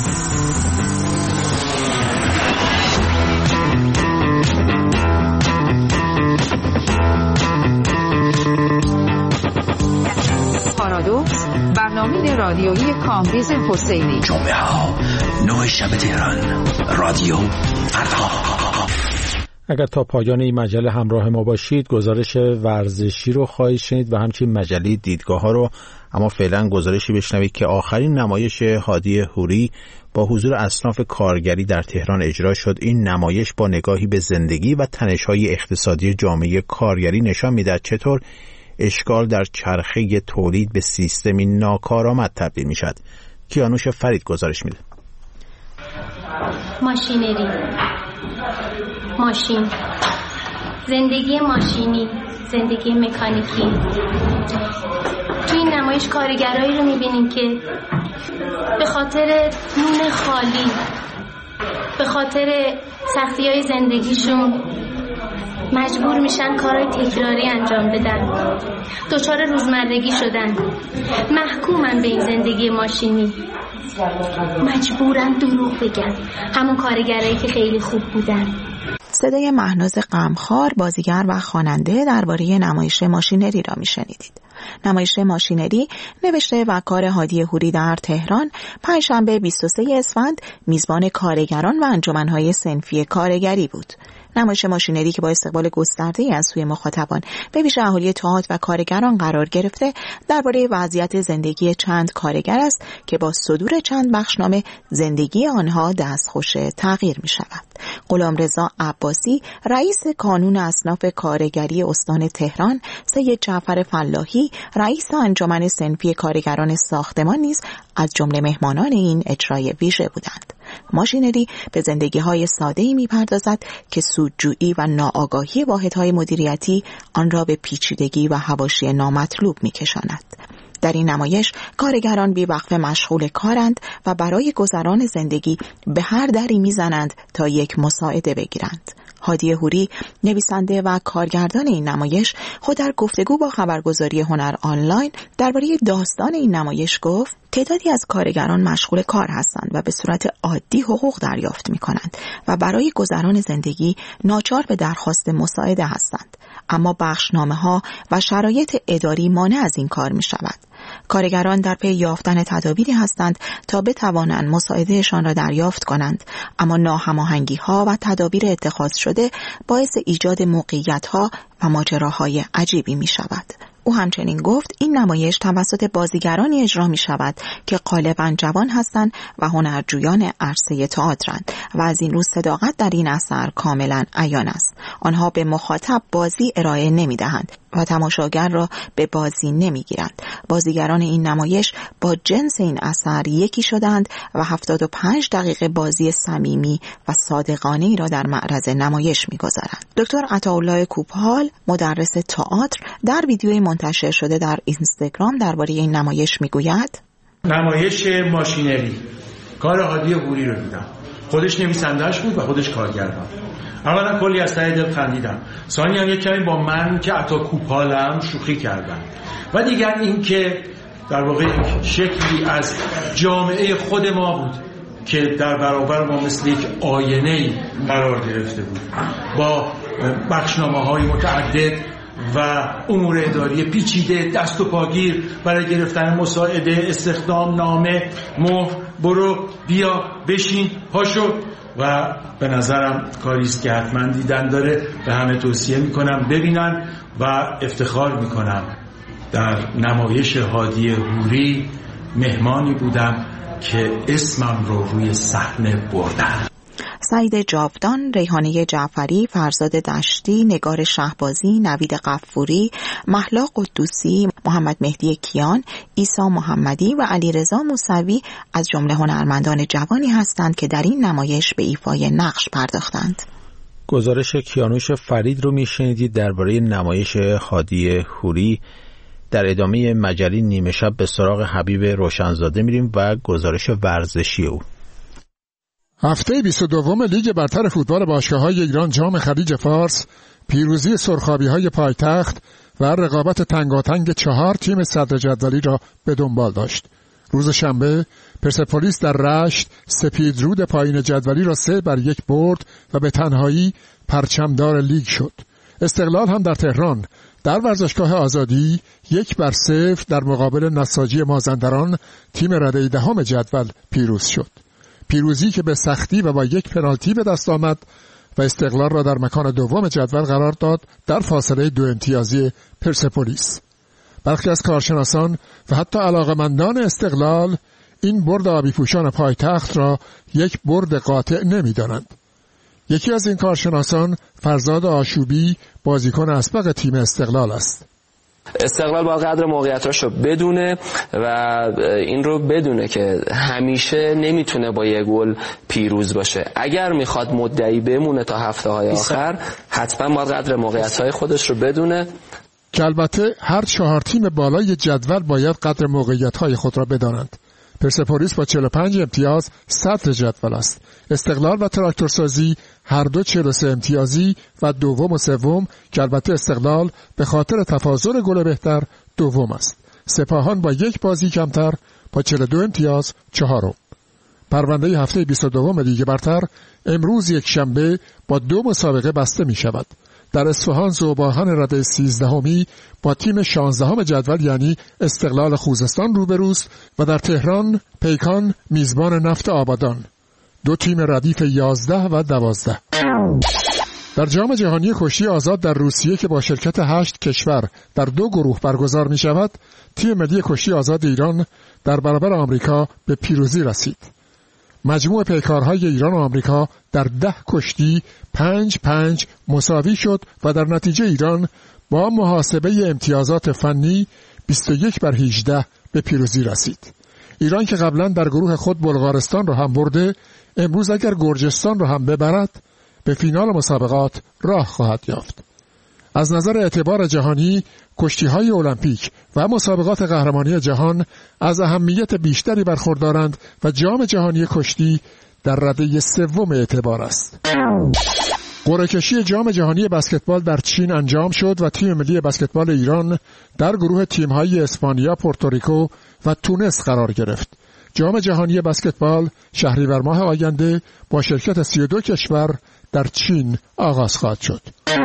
[SPEAKER 9] پارادوکس، برنامه رادیویی کامبیز حسینی.
[SPEAKER 12] جمعه ها نه شب تهران، رادیو فردا.
[SPEAKER 1] اگر تا پایان این مجله همراه ما باشید، گزارش ورزشی رو خواهید شنید و همچنین مجله دیدگاه ها رو. اما فعلا گزارشی بشنوید که آخرین نمایش هادی حوری با حضور اصناف کارگری در تهران اجرا شد. این نمایش با نگاهی به زندگی و تنش‌های اقتصادی جامعه کارگری نشان می‌دهد چطور اشکال در چرخه تولید به سیستمی ناکارآمد تبدیل می‌شود. کیانوش فرید گزارش میده.
[SPEAKER 19] ماشینری، ماشین، زندگی ماشینی، زندگی مکانیکی. توی این نمایش کارگرایی رو می‌بینیم که به خاطر نون خالی، به خاطر سختی‌های زندگیشون مجبور میشن کارهای تکراری انجام بدن، دچار روزمرگی شدن، محکومن به این زندگی ماشینی، مجبورن دروغ بگن، همون کارگرایی که خیلی خوب بودن.
[SPEAKER 20] صدای مهناز غمخوار، بازیگر و خواننده، درباره نمایش ماشینری را میشنیدید. نمایش ماشینری نوشته و کار هادی حوری در تهران پنجشنبه بیست و سوم اسفند میزبان کارگران و انجمن‌های صنفی کارگری بود. نمایش ماشینری که با استقبال گسترده‌ای از سوی مخاطبان به ویژه اهالی تئاتر و کارگران قرار گرفته، درباره وضعیت زندگی چند کارگر است که با صدور چند بخشنامه زندگی آنها دستخوش تغییر می شود. غلامرضا عباسی، رئیس کانون اصناف کارگری استان تهران، سید جعفر فلاحی، رئیس انجمن صنفی کارگران ساختمان نیز از جمله مهمانان این اجرای ویژه بودند. ماشینری به زندگی‌های ساده‌ای می‌پردازد که سودجویی و ناآگاهی واحدهای مدیریتی آن را به پیچیدگی و حواشی نامطلوب می‌کشاند. در این نمایش کارگران بی‌وقفه مشغول کارند و برای گذران زندگی به هر دری می‌زنند تا یک مساعده بگیرند. هادی حوری، نویسنده و کارگردان این نمایش، خود در گفتگو با خبرگزاری هنر آنلاین درباره داستان این نمایش گفت: تعدادی از کارگران مشغول کار هستند و به صورت عادی حقوق دریافت می‌کنند و برای گذران زندگی ناچار به درخواست مساعده هستند، اما بخشنامه‌ها و شرایط اداری مانع از این کار می‌شود. کارگران در پی یافتن تدابیری هستند تا بتوانند مساعدهشان را دریافت کنند، اما ناهماهنگی‌ها و تدابیر اتخاذ شده باعث ایجاد موقعیت‌ها و ماجراهای عجیبی می‌شود. او همچنین گفت این نمایش توسط بازیگرانی اجرا می شود که غالباً جوان هستند و هنرجویان عرصه تئاترند و از این رو صداقت در این اثر کاملاً عیان است. آنها به مخاطب بازی ارائه نمی دهند، و تماشاگر را به بازی نمیگیرند. بازیگران این نمایش با جنس این اثر یکی شدند و هفتاد و پنج دقیقه بازی صمیمی و صادقانه‌ای را در معرض نمایش می‌گذارند. دکتر عطاالله کوپال، مدرس تئاتر، در ویدیوی منتشر شده در اینستاگرام درباره این نمایش میگوید:
[SPEAKER 21] نمایش ماشینری کار هادی حوری رو دیدم. خودش نویسنده‌اش بود و خودش کارگردان. اولا کلی از ته دل خندیدم. ثانیاً یک کمی با من که عطا کوپالم شوخی کردم. و دیگر این که در واقع یک شکلی از جامعه خود ما بود که در برابر ما مثل یک آینه‌ای قرار گرفته بود، با بخشنامه‌های متعدد و امور اداری پیچیده، دست و پاگیر برای گرفتن مساعده، استخدام نامه، مهر، برو بیا بشین پاشو. و به نظرم کاری است که حتما دیدن داره. به همه توصیه میکنم ببینن و افتخار میکنم در نمایش هادی حوری مهمانی بودم که اسمم رو روی صحنه بردم.
[SPEAKER 20] سعید جاودان، ریحانه جعفری، فرزاد دشتی، نگار شهبازی، نوید غفوری، مهلا قدوسی، محمد مهدی کیان، عیسی محمدی و علیرضا موسوی از جمله هنرمندان جوانی هستند که در این نمایش به ایفای نقش پرداختند.
[SPEAKER 1] گزارش کیانوش فرید رو میشنیدید درباره نمایش هادی حوری. در ادامه مجله نیمه شب به سراغ حبیب روشنزاده میریم و گزارش ورزشی او.
[SPEAKER 22] هفته بیست و دوم لیگ برتر فوتبال باشگاه‌های ایران جام خلیج فارس پیروزی سرخابی‌های پایتخت و رقابت تنگاتنگ چهار تیم صدر جدولی را به دنبال داشت. روز شنبه پرسپولیس در رشت سپیدرود پایین جدولی را سه بر یک برد و به تنهایی پرچمدار لیگ شد. استقلال هم در تهران در ورزشگاه آزادی یک بر صفر در مقابل نساجی مازندران تیم رده دهم جدول پیروز شد. پیروزی که به سختی و با یک پنالتی به دست آمد و استقلال را در مکان دوم جدول قرار داد در فاصله دو امتیازی پرسپولیس. برخی از کارشناسان و حتی علاقمندان استقلال این برد آبی پوشان پایتخت را یک برد قاطع نمی دانند. یکی از این کارشناسان فرزاد آشوبی بازیکن اسبق تیم استقلال است.
[SPEAKER 23] استقلال با قدر موقعیتاش رو بدونه و این رو بدونه که همیشه نمیتونه با یه گل پیروز باشه. اگر میخواد مدعی بمونه تا هفته های آخر حتما با قدر موقعیت‌های خودش رو بدونه
[SPEAKER 22] که البته هر چهار تیم بالای جدول باید قدر موقعیت‌های خود را بدانند. پرسپولیس با چهل و پنج امتیاز صدر جدول است. استقلال و تراکتورسازی هر دو چهل و سه امتیازی و دوم و سوم که البته استقلال به خاطر تفاضل گل بهتر دوم است. سپاهان با یک بازی کمتر با چهل و دو امتیاز چهارم. پرونده هفته بیست و دوم لیگ برتر امروز یک شنبه با دو مسابقه بسته می شود. در اصفهان ذوباهن رده سیزدهمی با تیم شانزدهم جدول یعنی استقلال خوزستان روبروست و در تهران پیکان میزبان نفت آبادان. دو تیم ردیف یازده و دوازده. در جام جهانی کشتی آزاد در روسیه که با شرکت هشت کشور در دو گروه برگزار می شود، تیم ملی کشتی آزاد ایران در برابر آمریکا به پیروزی رسید. مجموع پیکارهای ایران و آمریکا در ده کشتی پنج پنج مساوی شد و در نتیجه ایران با محاسبه امتیازات فنی بیست و یک بر هجده به پیروزی رسید. ایران که قبلا در گروه خود بلغارستان را هم برده، امروز اگر گرجستان را هم ببرد به فینال مسابقات راه خواهد یافت. از نظر اعتبار جهانی کشتی‌های المپیک و مسابقات قهرمانی جهان از اهمیت بیشتری برخوردارند و جام جهانی کشتی در رده سوم اعتبار است. قرعه کشی جام جهانی بسکتبال در چین انجام شد و تیم ملی بسکتبال ایران در گروه تیم‌های اسپانیا، پورتوریکو و تونس قرار گرفت. جام جهانی بسکتبال شهریور ماه آینده با شرکت سی و دو کشور در چین آغاز خواهد شد.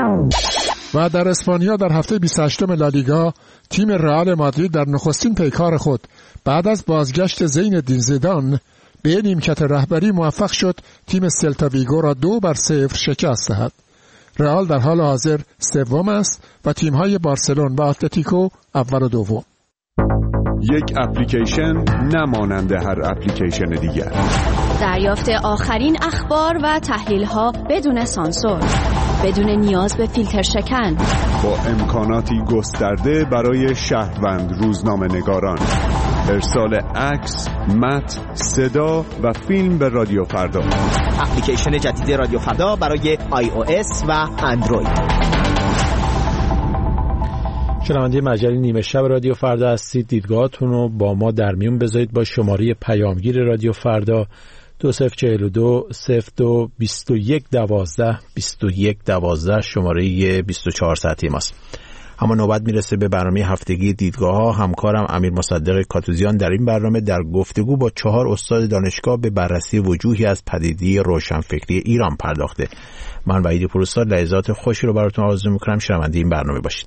[SPEAKER 22] و در اسپانیا در هفته بیست و هشتم لالیگا تیم رئال مادرید در نخستین پیکار خود بعد از بازگشت زین الدین زیدان به نیمکت رهبری موفق شد تیم سلتا ویگو را دو بر صفر شکست دهد. رئال در حال حاضر سوم است و تیم‌های بارسلون و اتلتیکو اول و دوم.
[SPEAKER 24] یک اپلیکیشن نمانند هر اپلیکیشن دیگر.
[SPEAKER 25] دریافت آخرین اخبار و تحلیل‌ها بدون سانسور.
[SPEAKER 2] بدون نیاز به فیلتر شکن،
[SPEAKER 24] با امکاناتی گسترده برای شهروند روزنامه‌نگاران. ارسال عکس، متن، صدا و فیلم به رادیو فردا.
[SPEAKER 5] اپلیکیشن جدید رادیو فردا برای آی او اس و اندروید.
[SPEAKER 1] شنونده مجله نیمه شب رادیو فردا هستید. دیدگاهاتون رو با ما در میون بذارید با شماره پیامگیر رادیو فردا دو صفر چهل و دو صفر دو بیست و یک دوازده بیست و یک دوازده شماره بیست و چهار ساعتی ماست. اما نوبت میرسه به برنامه هفتگی دیدگاه ها. همکارم امیر مصدق کاتوزیان در این برنامه در گفتگو با چهار استاد دانشگاه به بررسی وجوهی از پدیده روشنفکری ایران پرداخته. من وحید پوروستاد لحظات خوشی رو براتون آرزو میکنم. شنونده این برنامه باشید.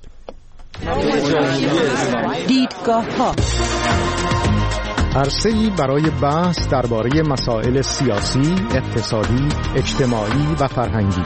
[SPEAKER 6] دیدگاه ها،
[SPEAKER 7] عرصه‌ای برای بحث درباره مسائل سیاسی، اقتصادی، اجتماعی و فرهنگی.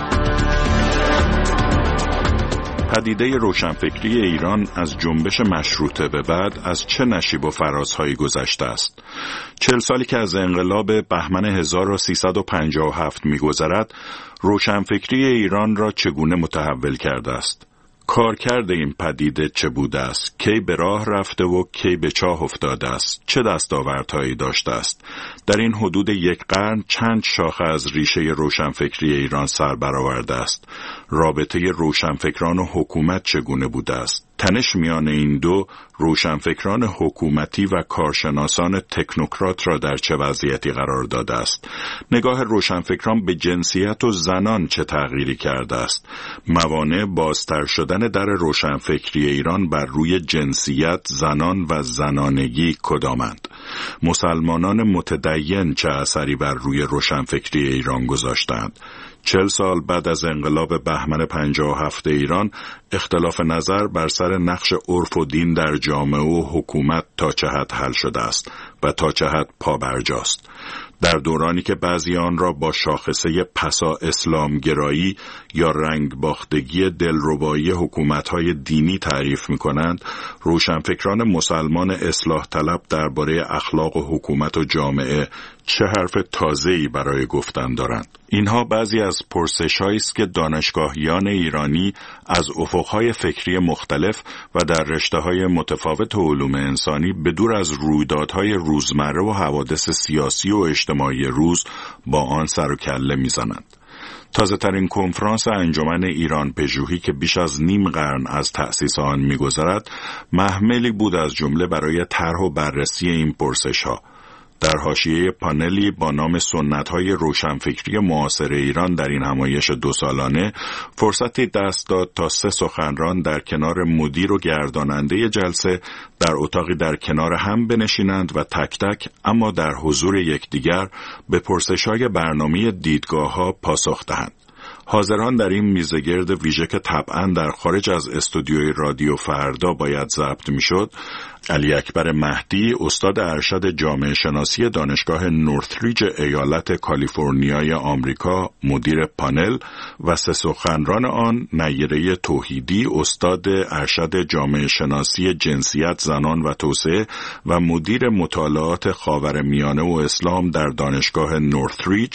[SPEAKER 25] پدیده روشنفکری ایران از جنبش مشروطه به بعد از چه نشیب و فرازهایی گذشته است؟ چهل سالی که از انقلاب بهمن هزار و سیصد و پنجاه و هفت می‌گذرد، روشنفکری ایران را چگونه متحول کرده است؟ کارکرد این پدیده چه بوده است؟ کی به راه رفته و کی به چاه افتاده است؟ چه دستاوردهایی داشته است؟ در این حدود یک قرن چند شاخه از ریشه روشنفکری ایران سر برآورده است؟ رابطه روشنفکران و حکومت چگونه بوده است؟ تنش میان این دو روشنفکران حکومتی و کارشناسان تکنوکرات را در چه وضعیتی قرار داده است؟ نگاه روشنفکران به جنسیت و زنان چه تغییری کرده است؟ موانع بازتر شدن در روشنفکری ایران بر روی جنسیت، زنان و زنانگی کدامند؟ مسلمانان متدین چه اثری بر روی روشنفکری ایران گذاشتند؟ چهل سال بعد از انقلاب بهمن پنجاه و هفت ایران، اختلاف نظر بر سر نقش عرف و دین در جامعه و حکومت تا چه حد حل شده است و تا چه حد پابرجاست؟ در دورانی که بعضی آن را با شاخصه پسا اسلامگرایی یا رنگ باختگی دلربایی حکومت‌های دینی تعریف می‌کنند، روشنفکران مسلمان اصلاح طلب درباره اخلاق و حکومت و جامعه چه حرف تازه‌ای برای گفتن دارند؟ اینها بعضی از پرسش‌هایی است که دانشگاهیان ایرانی از افق‌های فکری مختلف و در رشته‌های متفاوت علوم انسانی به دور از رویدادهای روزمره و حوادث سیاسی و اجتماعی روز با آن سر و کله می‌زنند. تازه ترین کنفرانس انجمن ایران پژوهی که بیش از نیم قرن از تأسیس آن می‌گذرد، محملی بود از جمله برای طرح و بررسی این پرسش‌ها. در حاشیه پانلی با نام سنت‌های روشنفکری معاصر ایران در این همایش دو سالانه، فرصتی دست داد تا سه سخنران در کنار مدیر و گرداننده جلسه در اتاقی در کنار هم بنشینند و تک تک اما در حضور یکدیگر به پرسش‌های برنامه دیدگاه‌ها پاسخ دهند. حاضران در این میزگرد ویژه که طبعاً در خارج از استودیوی رادیو فردا باید ضبط میشد، علی اکبر مهدی، استاد ارشد جامعه شناسی دانشگاه نورثریج ایالت کالیفرنیای آمریکا، مدیر پانل و سه سخنران آن، نیره توحیدی، استاد ارشد جامعه شناسی جنسیت، زنان و توسعه و مدیر مطالعات خاورمیانه و اسلام در دانشگاه نورثریج،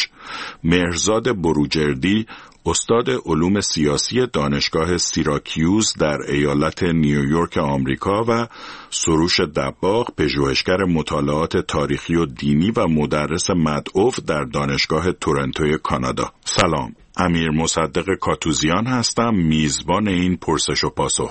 [SPEAKER 25] مهرزاد بروجردی، استاد علوم سیاسی دانشگاه سیراکیوز در ایالت نیویورک آمریکا و سروش دباغ، پژوهشگر مطالعات تاریخی و دینی و مدرس مدعو در دانشگاه تورنتوی کانادا. سلام، امیر مصدق کاتوزیان هستم، میزبان این پرسش و پاسخ.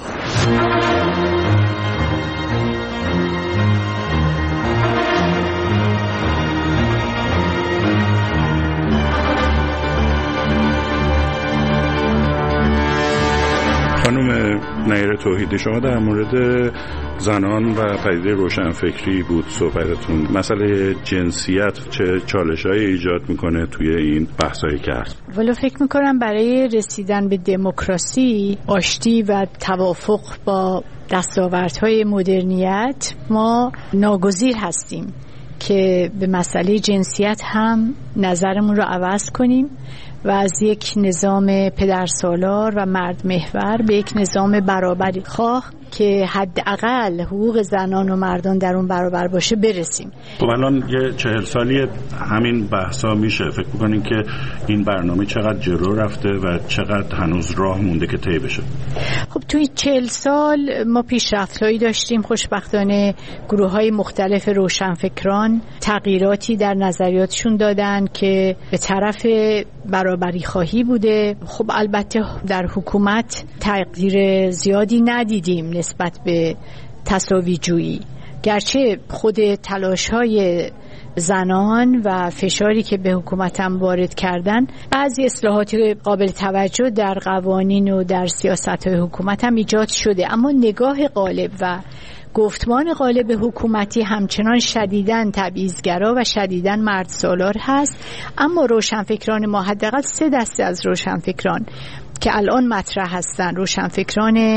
[SPEAKER 25] خانم نیره توحیدی، شما در مورد زنان و پدیده روشنفکری بود صحبتتون. مسئله جنسیت چه چالش‌هایی ایجاد میکنه توی این بحثایی که هست؟
[SPEAKER 26] ولی فکر میکنم برای رسیدن به دموکراسی، آشتی و توافق با دستاوردهای مدرنیت ما ناگزیر هستیم که به مسئله جنسیت هم نظرمون رو عوض کنیم و از یک نظام پدرسالار و مرد محور به یک نظام برابری، خواه که حداقل حقوق زنان و مردان در اون برابر باشه برسیم.
[SPEAKER 25] خب الان یه چهل سالی همین بحثا میشه، فکر می‌کنین که این برنامه چقدر جلو رفته و چقدر هنوز راه مونده که طی بشه؟
[SPEAKER 26] خب توی چهل سال ما پیشرفت‌هایی داشتیم. خوشبختانه گروه‌های مختلف روشنفکران تغییراتی در نظریاتشون دادن که به طرف برابری خواهی بوده. خب البته در حکومت تغییر زیادی ندیدیم نسبت به تساوی جویی، گرچه خود تلاش‌های زنان و فشاری که به حکومت هم وارد کردن بعضی اصلاحات قابل توجه در قوانین و در سیاست‌های حکومت هم ایجاد شده، اما نگاه غالب و گفتمان غالب حکومتی همچنان شدیداً تبعیض‌گرا و شدیداً مردسالار هست. اما روشنفکران ما، حداقل سه دسته از روشنفکران که الان مطرح هستن، روشنفکران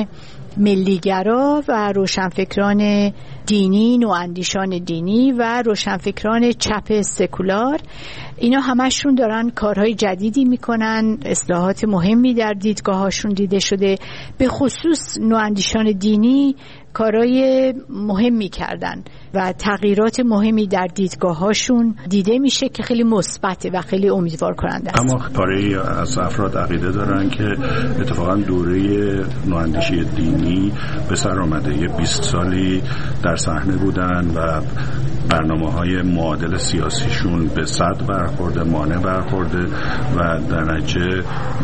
[SPEAKER 26] ملیگرا و روشنفکران دینی، نواندیشان دینی و روشنفکران چپ سکولار، اینا همشون دارن کارهای جدیدی میکنن، اصلاحات مهمی در دیدگاهاشون دیده شده. به خصوص نواندیشان دینی کارهای مهمی کردن و تغییرات مهمی در دیدگاهاشون دیده میشه که خیلی مثبته و خیلی امیدوار کننده است.
[SPEAKER 25] اما پاره از افراد عقیده دارن که اتفاقا دوره نواندیشی دینی به سر آمده، یه بیست سالی در صحنه بودن و برنامه‌های معادل سیاسیشون به صد برخورده، مانع برخورده و در نتیجه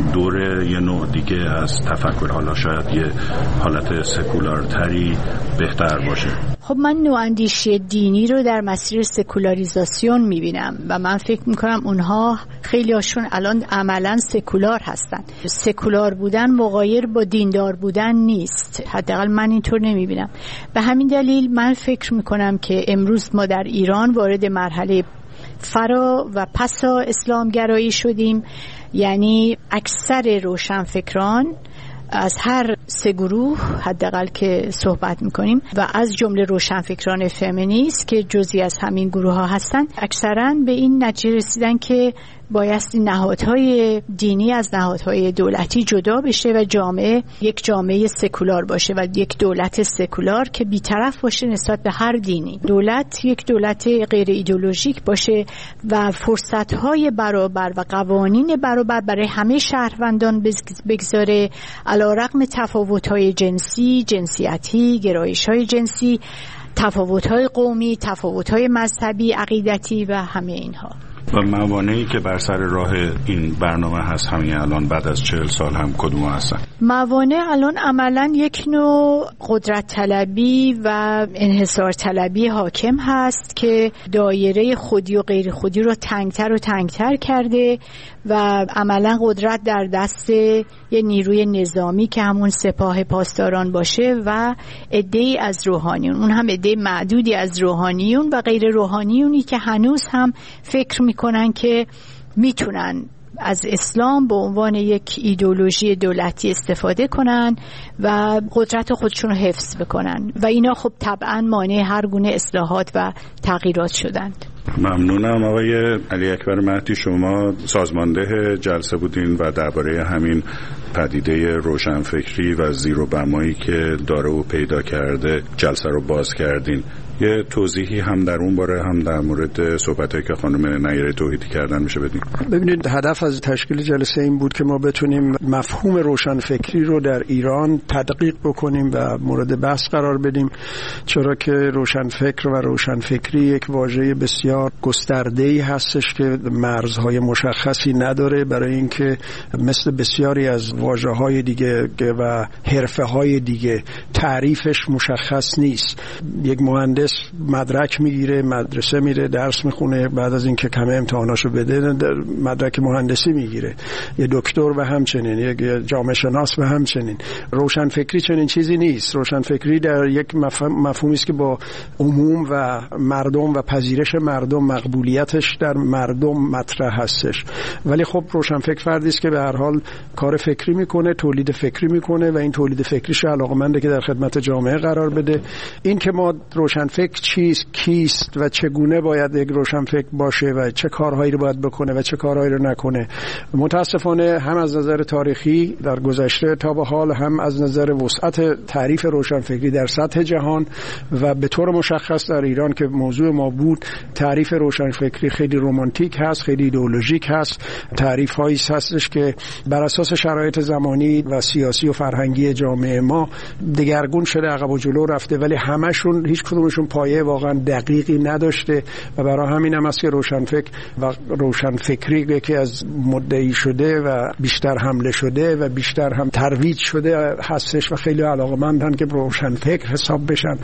[SPEAKER 25] دور یه نوع دیگه از تفکر، حالا شاید یه حالت سکولارتری بهتر باشه.
[SPEAKER 26] خب من نواندیشی دینی رو در مسیر سکولاریزاسیون میبینم و من فکر میکنم اونها خیلی هاشون الان عملا سکولار هستن. سکولار بودن مغایر با دیندار بودن نیست، حداقل من اینطور نمیبینم. به همین دلیل من فکر میکنم که امروز ما در ایران وارد مرحله فرا و پسا اسلامگرایی شدیم، یعنی اکثر روشنفکران از هر سه گروه حداقل که صحبت میکنیم و از جمله روشنفکران فمینیست که جزئی از همین گروه ها هستن، اکثرا به این نتیجه رسیدن که بایستی نهادهای دینی از نهادهای دولتی جدا بشه و جامعه یک جامعه سکولار باشه و یک دولت سکولار که بی‌طرف باشه نسبت به هر دینی. دولت یک دولت غیر ایدئولوژیک باشه و فرصت‌های برابر و قوانین برابر برای همه شهروندان بگذاره، علی‌رغم تفاوت‌های جنسی، جنسیتی، گرایش‌های جنسی، تفاوت‌های قومی، تفاوت‌های مذهبی، عقیدتی و همه اینها.
[SPEAKER 25] و موانعی که بر سر راه این برنامه هست همین الان بعد از چهل سال هم کدوم هستن؟
[SPEAKER 26] موانع الان عملا یک نوع قدرت طلبی و انحصار طلبی حاکم هست که دایره خودی و غیر خودی رو تنگتر و تنگتر کرده و عملا قدرت در دست یه نیروی نظامی که همون سپاه پاسداران باشه و عده‌ای از روحانیون، اون هم عده معدودی از روحانیون و غیر روحانیونی که هنوز هم فکر میکنن که میتونن از اسلام به عنوان یک ایدئولوژی دولتی استفاده کنن و قدرت خودشون رو حفظ بکنن و اینا خب طبعا مانع هر گونه اصلاحات و تغییرات شدند.
[SPEAKER 25] ممنونم آقای علی اکبر مهدی، شما سازمانده جلسه بودین و درباره همین پدیده روشنفکری و زیر و بمایی که داره و پیدا کرده جلسه رو باز کردین. یه توضیحی هم در اون باره هم در مورد صحبتایی که خانم نیره توحیدی کردن میشه بدین؟
[SPEAKER 4] ببینید، هدف از تشکیل جلسه این بود که ما بتونیم مفهوم روشنفکری رو در ایران تدقیق بکنیم و مورد بحث قرار بدیم، چرا که روشنفکر و روشنفکری یک واژه بسیار گسترده‌ای هستش که مرزهای مشخصی نداره، برای اینکه مثل بسیاری از واژه‌های دیگه و حرفه‌های دیگه تعریفش مشخص نیست. یک مهندس مدرک میگیره، مدرسه میره، درس میخونه، بعد از اینکه کمه امتحاناشو بده مدرک مهندسی میگیره. یه دکتر و همچنین، یک جامعه شناس و همچنین. روشنفکری چنین چیزی نیست. روشنفکری در یک مفهوم مفهومی است که با عموم و مردم و پذیرش مردم، مقبولیتش در مردم مطرح هستش. ولی خب روشنفکر فردی است که به هر حال کار فکری میکنه، تولید فکری میکنه و این تولید فکریش علاقمنده که در خدمت جامعه قرار بده. این که ما روشن روشنفکر چیست، کیست و چگونه باید یک روشنفکر باشه و چه کارهایی رو باید بکنه و چه کارهایی رو نکنه. متاسفانه هم از نظر تاریخی در گذشته تا به حال، هم از نظر وسعت تعریف روشنفکری در سطح جهان و به طور مشخص در ایران که موضوع ما بود، تعریف روشنفکری خیلی رمانتیک هست، خیلی ایدئولوژیک هست. تعریف هایی هستش که بر اساس شرایط زمانی و سیاسی و فرهنگی جامعه ما دگرگون شده، عقب و جلو رفته، ولی همشون هیچ کدومشون پایه واقعا دقیقی نداشته و برای همین هم است که روشنفکر و روشنفکری که از مدعی شده و بیشتر حمله شده و بیشتر هم ترویج شده هستش و خیلی علاقه‌مندن که روشنفکر حساب بشن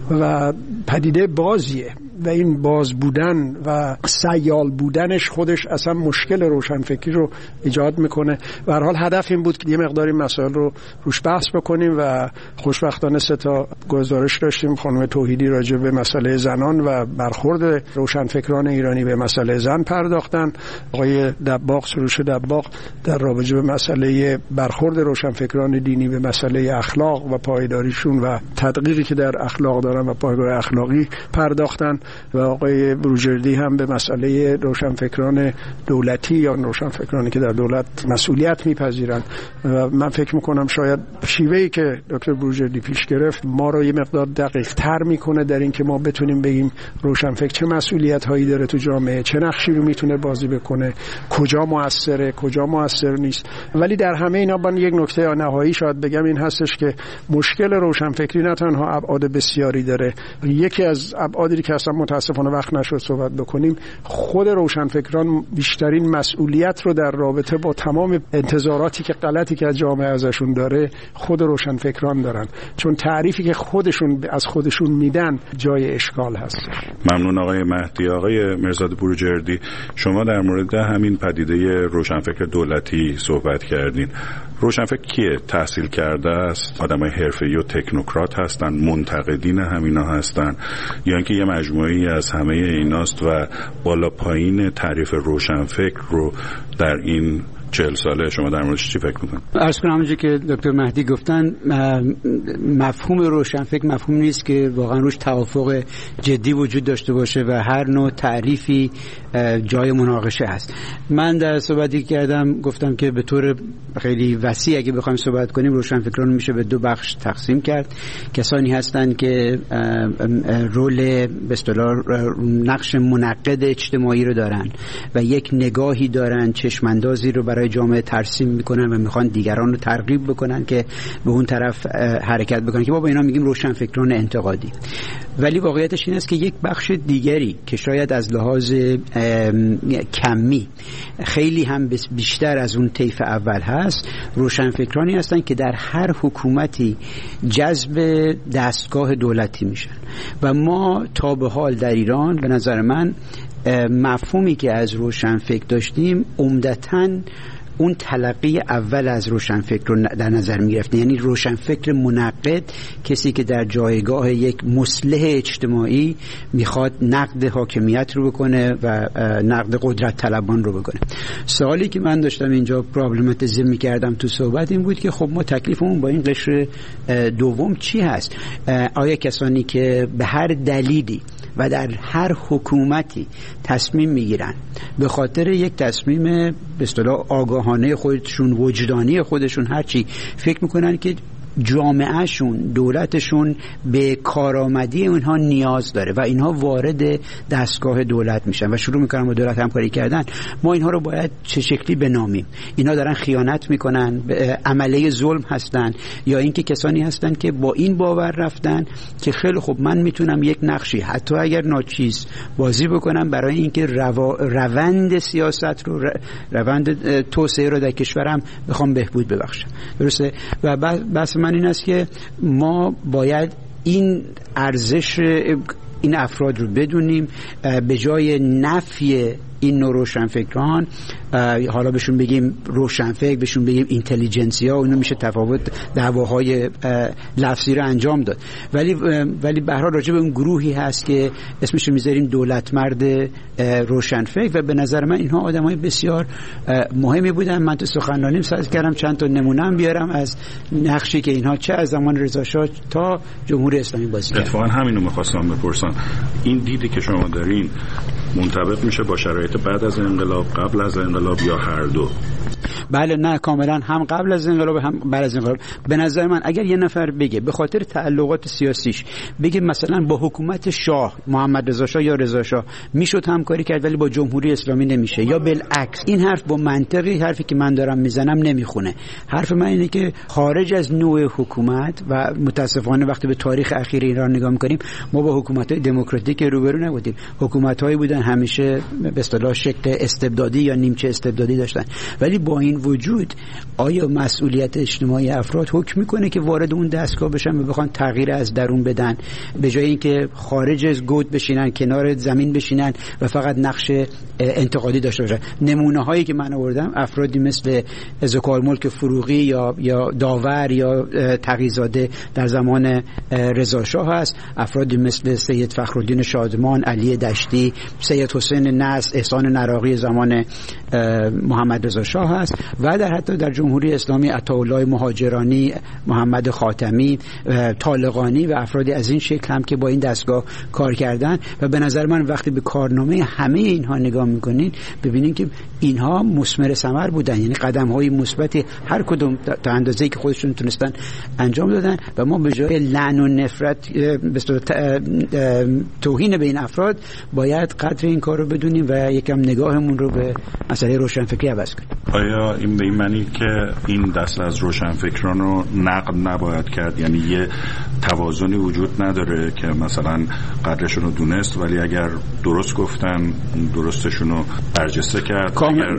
[SPEAKER 4] و پدیده بازیه و این باز بودن و سیال بودنش خودش اصلا مشکل روشنفکری رو ایجاد میکنه. به هر حال هدف این بود که یه مقداری مسائل رو روش بحث بکنیم و خوشبختانه سه تا گزارش داشتیم. خانم توحیدی راجع به مسئله زنان و برخورد روشنفکران ایرانی به مسئله زن پرداختن، آقای دباغ، سروش دباغ در رابطه به مسئله برخورد روشنفکران دینی به مسئله اخلاق و پایداریشون و تدقیقی که در اخلاق دارن و پایگاه اخلاقی پرداختن و آقای بروجردی هم به مسئله روشنفکران دولتی یا روشنفکرانی که در دولت مسئولیت میپذیرن و من فکر میکنم شاید شیوهی که دکتر بروجردی پیش گرفت ما رو یه مقدار دقیق تر میکنه در این که ما بتونیم بگیم روشنفکر چه مسئولیت هایی داره تو جامعه، چه نقشی رو میتونه بازی بکنه، کجا موثره، کجا موثر نیست. ولی در همه اینا من یک نکته نهایی شاید بگم این هستش که مشکل روشنفکری نه تنها ابعاد بسیاری داره، یکی از ابعادی که اصلا متاسفانه وقت نشد صحبت بکنیم، خود روشنفکران بیشترین مسئولیت رو در رابطه با تمام انتظاراتی که غلطی که از جامعه ازشون داره خود روشنفکران دارن، چون تعریفی که خودشون از خودشون میدن جای اشکال هست.
[SPEAKER 25] ممنون آقای مهدی. آقای مرزاد بروجردی، شما در مورد همین پدیده روشنفکر دولتی صحبت کردین. روشنفکر کیه؟ تحصیل کرده است، آدمای حرفه‌ای و تکنوکرات هستن، منتقدین همینا هستن، یا اینکه یه مجموعه‌ای از همه ایناست و بالا پایین تعریف روشنفکر رو در این چهل ساله شما در موردش چی فکر می‌کنید؟
[SPEAKER 3] عرض کنم همونجوری که دکتر مهدی گفتن، مفهوم روشنفکر مفهوم نیست که واقعا روش توافق جدی وجود داشته باشه و هر نوع تعریفی جای مناقشه هست. من در صحبتی کردم گفتم که به طور خیلی وسیع اگه بخوایم صحبت کنیم روشنفکران میشه به دو بخش تقسیم کرد. کسانی هستند که رول به اصطلاح نقش منقد اجتماعی رو دارن و یک نگاهی دارن، چشماندازی رو برای جامعه ترسیم میکنن و میخوان دیگران رو ترغیب بکنن که به اون طرف حرکت بکنن، که ما با اینا میگیم روشنفکران انتقادی. ولی واقعیتش این است که یک بخش دیگری که شاید از لحاظ کمی خیلی هم بیشتر از اون طیف اول هست، روشنفکرانی هستن که در هر حکومتی جذب دستگاه دولتی میشن و ما تا به حال در ایران به نظر من مفهومی که از روشنفکر داشتیم عمدتاً اون تلقی اول از روشنفکر رو در نظر می‌گرفت، یعنی روشنفکر منقد، کسی که در جایگاه یک مصلح اجتماعی میخواد نقد حاکمیت رو بکنه و نقد قدرت طلبان رو بکنه. سوالی که من داشتم اینجا پرابلماتیزه می‌کردم تو صحبت این بود که خب ما تکلیفمون با این قشر دوم چی هست؟ آیا کسانی که به هر دلیلی و در هر حکومتی تصمیم میگیرن به خاطر یک تصمیم به اصطلاح آگاهانه خودشون، وجدانی خودشون، هرچی فکر میکنن که جامعهشون، دولتشون به کارآمدی اونها نیاز داره و اینها وارد دستگاه دولت میشن و شروع میکنن با دولت همکاری کردن، ما اینها رو باید چه شکلی بنامیم؟ اینا دارن خیانت میکنن، عمله ظلم هستن، یا اینکه کسانی هستن که با این باور رفتن که خیلی خوب من میتونم یک نقشی حتی اگر ناچیز بازی بکنم برای اینکه روا... روند سیاست رو، روند توسعه رو در کشورم بخوام بهبود ببخشم. درسته؟ و بس من این است که ما باید این ارزش این افراد رو بدونیم، به جای نفی این نوع روشنفکران، حالا بهشون بگیم روشنفکر، بهشون بگیم اینتلیجنسیا، اونو میشه تفاوت دعواهای لفظی رو انجام داد. ولی ولی به هر حال راجع به اون گروهی هست که اسمش رو میذاریم دولت مرد روشنفکر و به نظر من اینها آدمای بسیار مهمی بودن. من تو سخنرانیم سعی کردم چند تا نمونه بیارم از نقشی که اینها چه از زمان رضا شاه تا جمهوری اسلامی بازی کردن.
[SPEAKER 25] اتفاقا همینو می‌خواستم بپرسم، این دیدی که شما دارین منطبق میشه با شرایط بعد از انقلاب، قبل از انقلاب یا هر دو؟
[SPEAKER 3] بله نه کاملا، هم قبل از انقلاب هم بعد از انقلاب. به نظر من اگر یه نفر بگه به خاطر تعلقات سیاسیش بگه مثلا با حکومت شاه، محمد رضا شاه یا رضا شاه میشد همکاری کرد ولی با جمهوری اسلامی نمیشه، یا بالعکس، این حرف با منطقی حرفی که من دارم میزنم نمیخونه. حرف من اینه که خارج از نوع حکومت و متاسفانه وقتی به تاریخ اخیر ایران نگاه میکنیم ما با حکومت‌های دموکراتیک روبرو نبودیم. حکومت‌هایی بودن همیشه به اصطلاح شکل استبدادی یا نیمچه استبدادی داشتن. ولی با این وجود آیا مسئولیت اجتماعی افراد حکم میکنه که وارد اون دستگاه بشن و بخوان تغییر از درون بدن، به جای اینکه خارج از گود بشینن، کنار زمین بشینن و فقط نقش انتقادی داشته باشن؟ نمونه هایی که من آوردم افرادی مثل ذوالملک فروغی یا یا داور یا تقی‌زاده در زمان رضا شاه هست، افرادی مثل سید فخرالدین شادمان، علی دشتی، سید حسین نصر، احسان نراقی زمان محمد رضا شاه هست و در حتی در جمهوری اسلامی عطاالله مهاجرانی، محمد خاتمی، طالقانی و افرادی از این شکل هم که با این دستگاه کار کردن. و به نظر من وقتی به کارنامه همه اینها نگاه میکنین ببینین که اینها مثمر ثمر بودن، یعنی قدم‌های مثبتی هر کدوم تا اندازه‌ای که خودشون تونستن انجام دادن و ما به جای لعن و نفرت به توهین به این افراد باید قدر این کار رو بدونیم و یکم نگاهمون رو به مسئله روشنفکری عوض کنیم.
[SPEAKER 25] آیا این به این معنی که این دست از روشنفکران رو نقد نباید کرد؟ یعنی یه توازنی وجود نداره که مثلا قدرشون رو دونست ولی اگر درست گفتن درستشون رو برجسته کرد؟
[SPEAKER 3] کامل...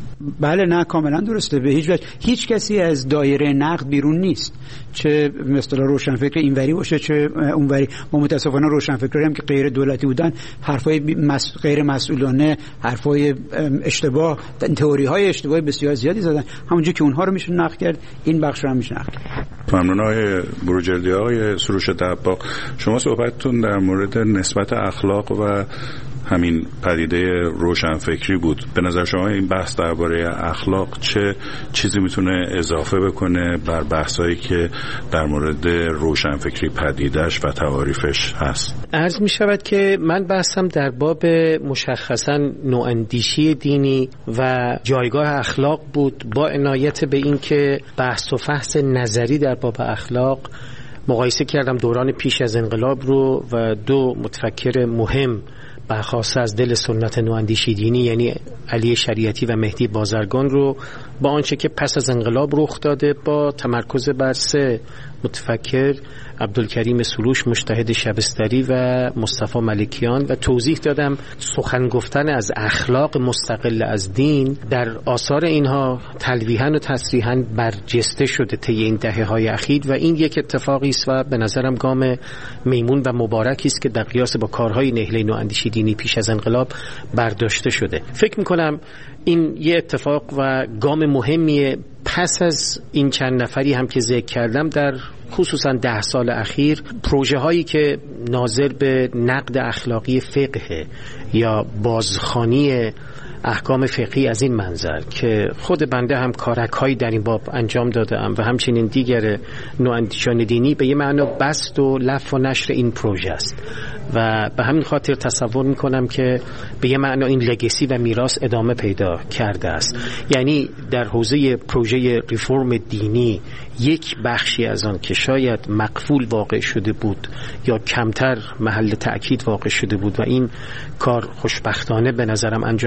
[SPEAKER 3] بله نه کاملا درسته. به هیچ وجه هیچ کسی از دایره نقد بیرون نیست، چه مثلا روشنفکر اینوری باشه چه اونوری. ما متاسفانه روشنفکرایی هم که غیر دولتی بودن حرفای مس... غیر مسئولانه، حرفای اشتباه، تئوری‌های اشتباهی بسیار زیادی زدن. همونجوری که اونها رو میشه نقد کرد این بخش رو هم میشه نقد کرد.
[SPEAKER 25] ممنون آقای بروجردی. آقای سروش دباغ، شما صحبتتون در مورد نسبت اخلاق و همین پدیده روشنفکری بود. به نظر شما این بحث درباره اخلاق چه چیزی میتونه اضافه بکنه بر بحثایی که در مورد روشنفکری پدیدش و تعاریفش هست؟
[SPEAKER 6] عرض می شود که من بحثم در باب مشخصا نواندیشی دینی و جایگاه اخلاق بود، با عنایت به این که بحث و فحص نظری در باب اخلاق مقایسه کردم دوران پیش از انقلاب رو و دو متفکر مهم برخواسته از دل سنت نواندیشی دینی یعنی علی شریعتی و مهدی بازرگان رو با آنچه که پس از انقلاب رخ داده با تمرکز بر سه متفکر عبدالکریم سروش، مجتهد شبستری و مصطفی ملکیان و توضیح دادم سخن گفتن از اخلاق مستقل از دین در آثار اینها تلویحاً و تصریحاً برجسته شده طی این دهه‌های اخیر و این یک اتفاقی است و به نظرم گام میمون و مبارکی است که در قیاس با کارهای نهله نواندیشی دینی پیش از انقلاب برداشته شده. فکر می‌کنم این یه اتفاق و گام مهمیه. پس از این چند نفری هم که ذکر کردم در خصوصا ده سال اخیر پروژه هایی که ناظر به نقد اخلاقی فقه یا بازخوانی احکام فقهی از این منظر که خود بنده هم کارک‌هایی در این باب انجام دادم و همچنین دیگر نواندیشان دینی به یه معنا بست و لف و نشر این پروژه است و به همین خاطر تصور میکنم که به یه معنا این لگسی و میراث ادامه پیدا کرده است. یعنی در حوزه پروژه ریفرم دینی یک بخشی از آن که شاید مقفول واقع شده بود یا کمتر محل تأکید واقع شده بود و این کار خوشبختانه به نظرم انجام شده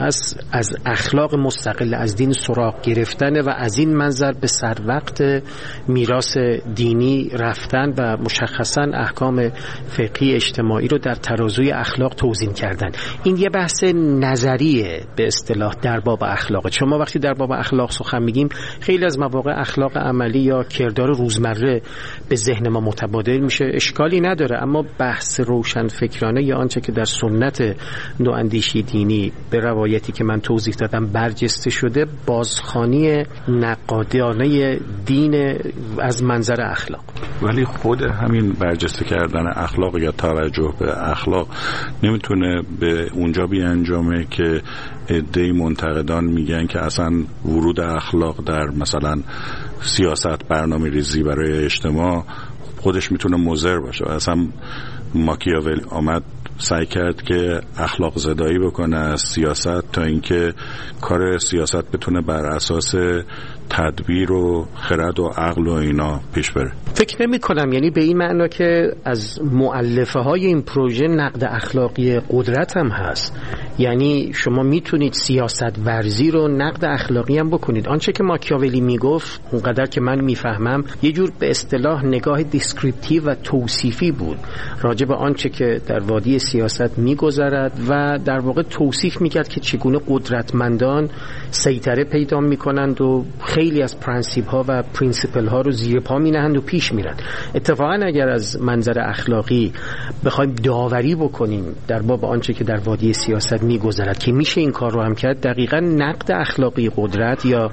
[SPEAKER 6] هست از اخلاق مستقل از دین سراغ گرفتن و از این منظر به سر وقت میراث دینی رفتن و مشخصا احکام فقهی اجتماعی رو در ترازوی اخلاق توزین کردن. این یه بحث نظریه به اصطلاح در باب اخلاق. شما وقتی در باب اخلاق سخن میگیم خیلی از مواقع اخلاق عملی یا کردار روزمره به ذهن ما متبادر میشه، اشکالی نداره، اما بحث روشن فکرانه یا آنچه که در سنت نواندیشی دینی به روایتی که من توضیح دادم برجسته شده بازخوانی نقادانه دین از منظر اخلاق.
[SPEAKER 25] ولی خود همین برجسته کردن اخلاق یا توجه به اخلاق نمیتونه به اونجا بیانجامه که عده‌ای منتقدان میگن که اصلا ورود اخلاق در مثلا سیاست برنامه ریزی برای اجتماع خودش میتونه مضر باشه. اصلا ماکیاولی آمد سعی کرد که اخلاق زدایی بکنه از سیاست تا اینکه کار سیاست بتونه بر اساس تدبیر و خرد و عقل و اینا پیش بره.
[SPEAKER 6] فکر نمی کنم، یعنی به این معنا که از مؤلفه های این پروژه نقد اخلاقی قدرت هم هست. یعنی شما میتونید سیاست ورزی رو نقد اخلاقی هم بکنید. آنچه که ماکیاولی میگفت اونقدر که من میفهمم یه جور به اصطلاح نگاه دیسکریپتیو و توصیفی بود راجع به آنچه که در وادی سیاست میگذرد و در واقع توصیف میکرد که چگونه قدرتمندان سیطره پیدا میکنند و خیلی از پرنسیپ ها و پرینسیپل ها رو زیر پا مینهند و پیش میرن. اتفاقا اگر از منظر اخلاقی بخوایم داوری بکنیم در باب آنچه که در وادی سیاست میگذرد که میشه این کار رو هم کرد، دقیقاً نقد اخلاقی قدرت یا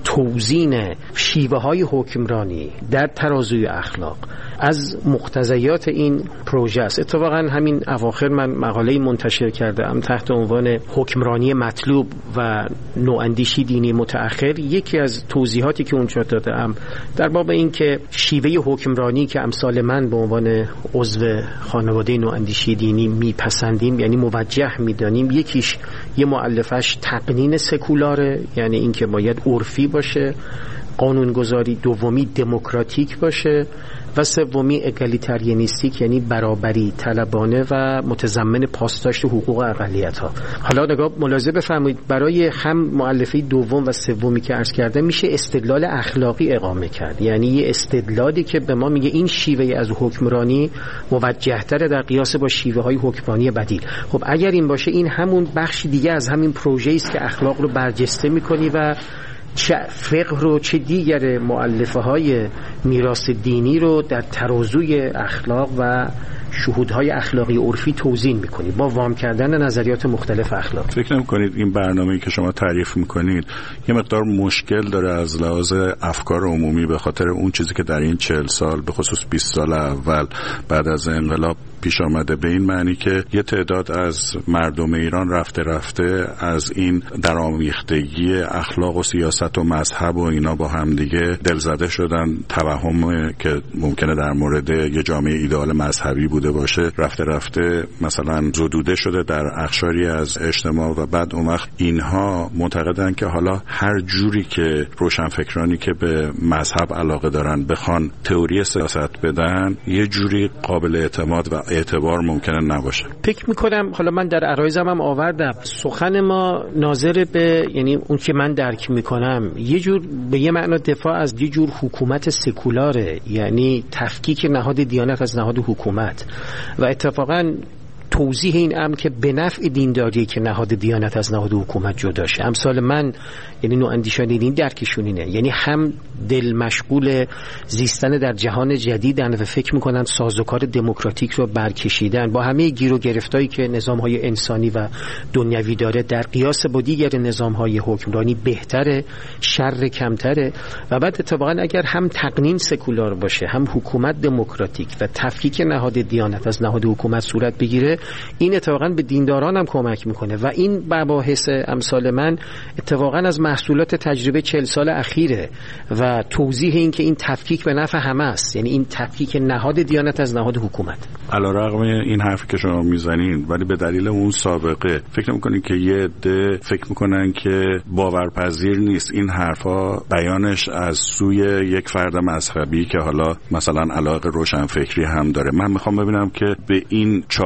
[SPEAKER 6] توزین شیوه های حکمرانی در ترازوی اخلاق از مقتضیات این پروژه است. اتفاقا همین اواخر من مقاله‌ای منتشر کردم تحت عنوان حکمرانی مطلوب و نواندیشی دینی متأخر. یکی از توضیحاتی که اونجا دادم در باب این که شیوه حکمرانی که امثال من به عنوان عضو خانواده نواندیشی دینی میپسندیم یعنی موجه میدانیم، یکیش یه مؤلفش تقنین سکولاره، یعنی این که باید عرفی باشه، قانونگذاری، دومی دموکراتیک باشه و سومی اگالیتاریانیستیک یعنی برابری طلبانه و متضمن پاسداشت حقوق اقلیت‌ها. حالا نگاه ملاحظه بفرمایید، برای هم مؤلفه دوم و سومی که عرض کرده میشه استدلال اخلاقی اقامه کرد، یعنی یه استدلالی که به ما میگه این شیوه از حکمرانی موجه‌تر در قیاس با شیوه های حکمرانی بدیل. خب اگر این باشه این همون بخش دیگه از همین پروژه است که اخلاق رو برجسته می‌کنی و چه فقه رو چه دیگر مؤلفه های میراث دینی رو در ترازوی اخلاق و شهودهای اخلاقی عرفی توزین میکنید با وام کردن نظریات مختلف اخلاق.
[SPEAKER 25] فکر نمی‌کنید این برنامه‌ای که شما تعریف میکنید یه مقدار مشکل داره از لحاظ افکار عمومی به خاطر اون چیزی که در این چهل سال به خصوص بیست سال اول بعد از انقلاب پیش آمده، به این معنی که یه تعداد از مردم ایران رفته رفته از این درآمیختگی اخلاق و سیاست و مذهب و اینا با هم دیگه دلزده شدن، توهم که ممکنه در مورد یه جامعه ایدئال مذهبی بوده باشه رفته رفته مثلا زدوده شده در اقشاری از اجتماع و بعد اون وقت اینها معتقدن که حالا هر جوری که روشنفکرانی که به مذهب علاقه دارن بخوان تئوری سیاست بدن یه جوری قابل اعتماد و اعتبار ممکنه نباشه.
[SPEAKER 6] فکر میکنم حالا من در عرایزم هم آوردم سخن ما ناظر به یعنی اون که من درک میکنم یه جور به یه معنا دفاع از یه جور حکومت سکولاره، یعنی تفکیک نهاد دیانت از نهاد حکومت و اتفاقاً توضیح این امر که به نفع دینداری که نهاد دیانت از نهاد حکومت جدا شه. امثال من یعنی نواندیشان دین درکشون اینه، یعنی هم دل مشغول زیستن در جهان جدیدن و فکر میکنن سازوکار دموکراتیک رو برکشیدن با همه گیر و گرفتایی که نظام‌های انسانی و دنیوی داره در قیاس با دیگر نظام‌های حکمرانی بهتره، شر کمتره و بعد اتفاقا اگر هم تقنین سکولار باشه هم حکومت دموکراتیک و تفکیک نهاد دیانت از نهاد حکومت صورت بگیره این اتفاقا به دینداران هم کمک میکنه و این مباحث امثال من اتفاقا از محصولات تجربه چهل سال اخیره و توضیح این که این تفکیک به نفع همه است، یعنی این تفکیک نهاد دیانت از نهاد حکومت.
[SPEAKER 25] علیرغم این حرفی که شما میزنین ولی به دلیل اون سابقه فکر نمیکنین که یه عده فکر میکنن که باورپذیر نیست این حرفا بیانش از سوی یک فرد مذهبی که حالا مثلا علاقه روشنفکری هم داره؟ من میخوام ببینم که به این چالش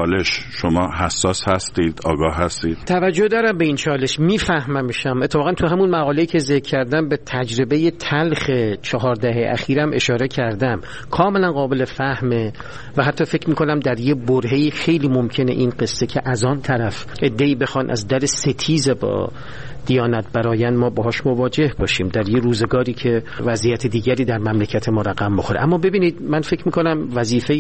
[SPEAKER 25] شما حساس هستید، آگاه هستید؟
[SPEAKER 6] توجه دارم به این چالش، میفهممشم. اتفاقا تو همون مقاله‌ای که ذکر کردم به تجربه تلخ چهار دهه اخیرم اشاره کردم، کاملا قابل فهمه و حتی فکر میکنم در یه برهه‌ای خیلی ممکنه این قصه که از آن طرف عده‌ای بخوان از در ستیز با دیانت برایند ما باهاش مواجه باشیم در یه روزگاری که وضعیت دیگری در مملکت ما رقم بخوره. اما ببینید، من فکر میکنم وظیفه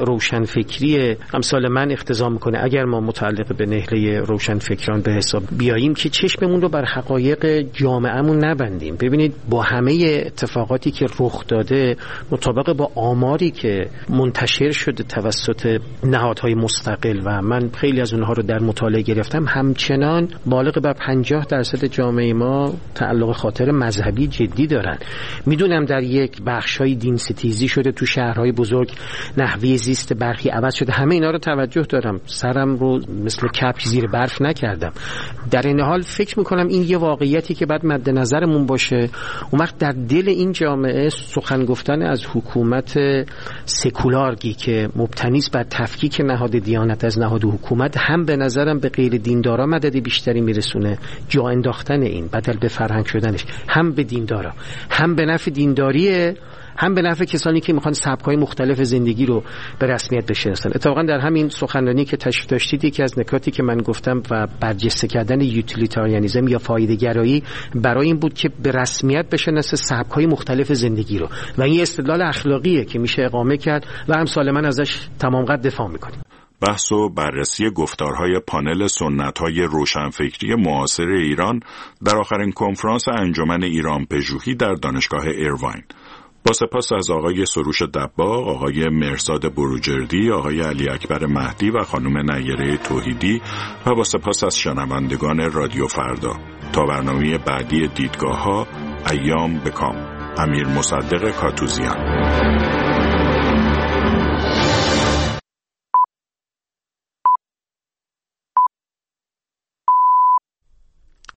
[SPEAKER 6] روشنفکری امثال من اقتضا میکنه اگر ما متعلق به نهله روشنفکران به حساب بیاییم که چشممون رو بر حقایق جامعهمون نبندیم. ببینید، با همه اتفاقاتی که رخ داده، مطابق با آماری که منتشر شده توسط نهادهای مستقل و من خیلی از اونها رو در مطالعه گرفتم، همچنان بالغ بر پنجاه درصد جامعه ما تعلق خاطر مذهبی جدی دارن. میدونم در یک بخشای دین ستیزی شده، تو شهرهای بزرگ نحوه زیست برخی عوض شده، همه اینا رو توجه دارم، سرم رو مثل کپک زیر برف نکردم. در این حال فکر میکنم این یه واقعیتی که بعد مد نظرمون باشه. اون وقت در دل این جامعه سخن گفتن از حکومت سکولارگی که مبتنی است بر تفکیک نهاد دیانت از نهاد حکومت، هم به نظرم به غیر دیندارا مدد بیشتری میرسونه، جا انداختن این بدل به فرهنگ شدنش، هم به دیندارا، هم به نفع دینداریه، هم به نفع کسانی که میخوان سبک‌های مختلف زندگی رو به رسمیت بشناسن. اتفاقا در همین سخنرانی که تشریف داشتید، یکی از نکاتی که من گفتم و برجسته کردن یوتیلیتاریانیسم یا فایده‌گرایی برای این بود که به رسمیت بشناسه سبک‌های مختلف زندگی رو و این استدلال اخلاقیه که میشه اقامه کرد و امثال من ازش تمام قد دفاع میکنیم.
[SPEAKER 25] بحث و بررسی گفتارهای پانل سنت‌های روشنفکری معاصر ایران در آخرین کنفرانس انجمن ایران پژوهی در دانشگاه ایرواین. با سپاس از آقای سروش دباغ، آقای مرزاد بروجردی، آقای علی اکبر مهدی و خانم نیره توحیدی و با سپاس از شنوندگان رادیو فردا. تا برنامه بعدی دیدگاه‌ها، ایام بکام. امیر مصدق کاتوزیان.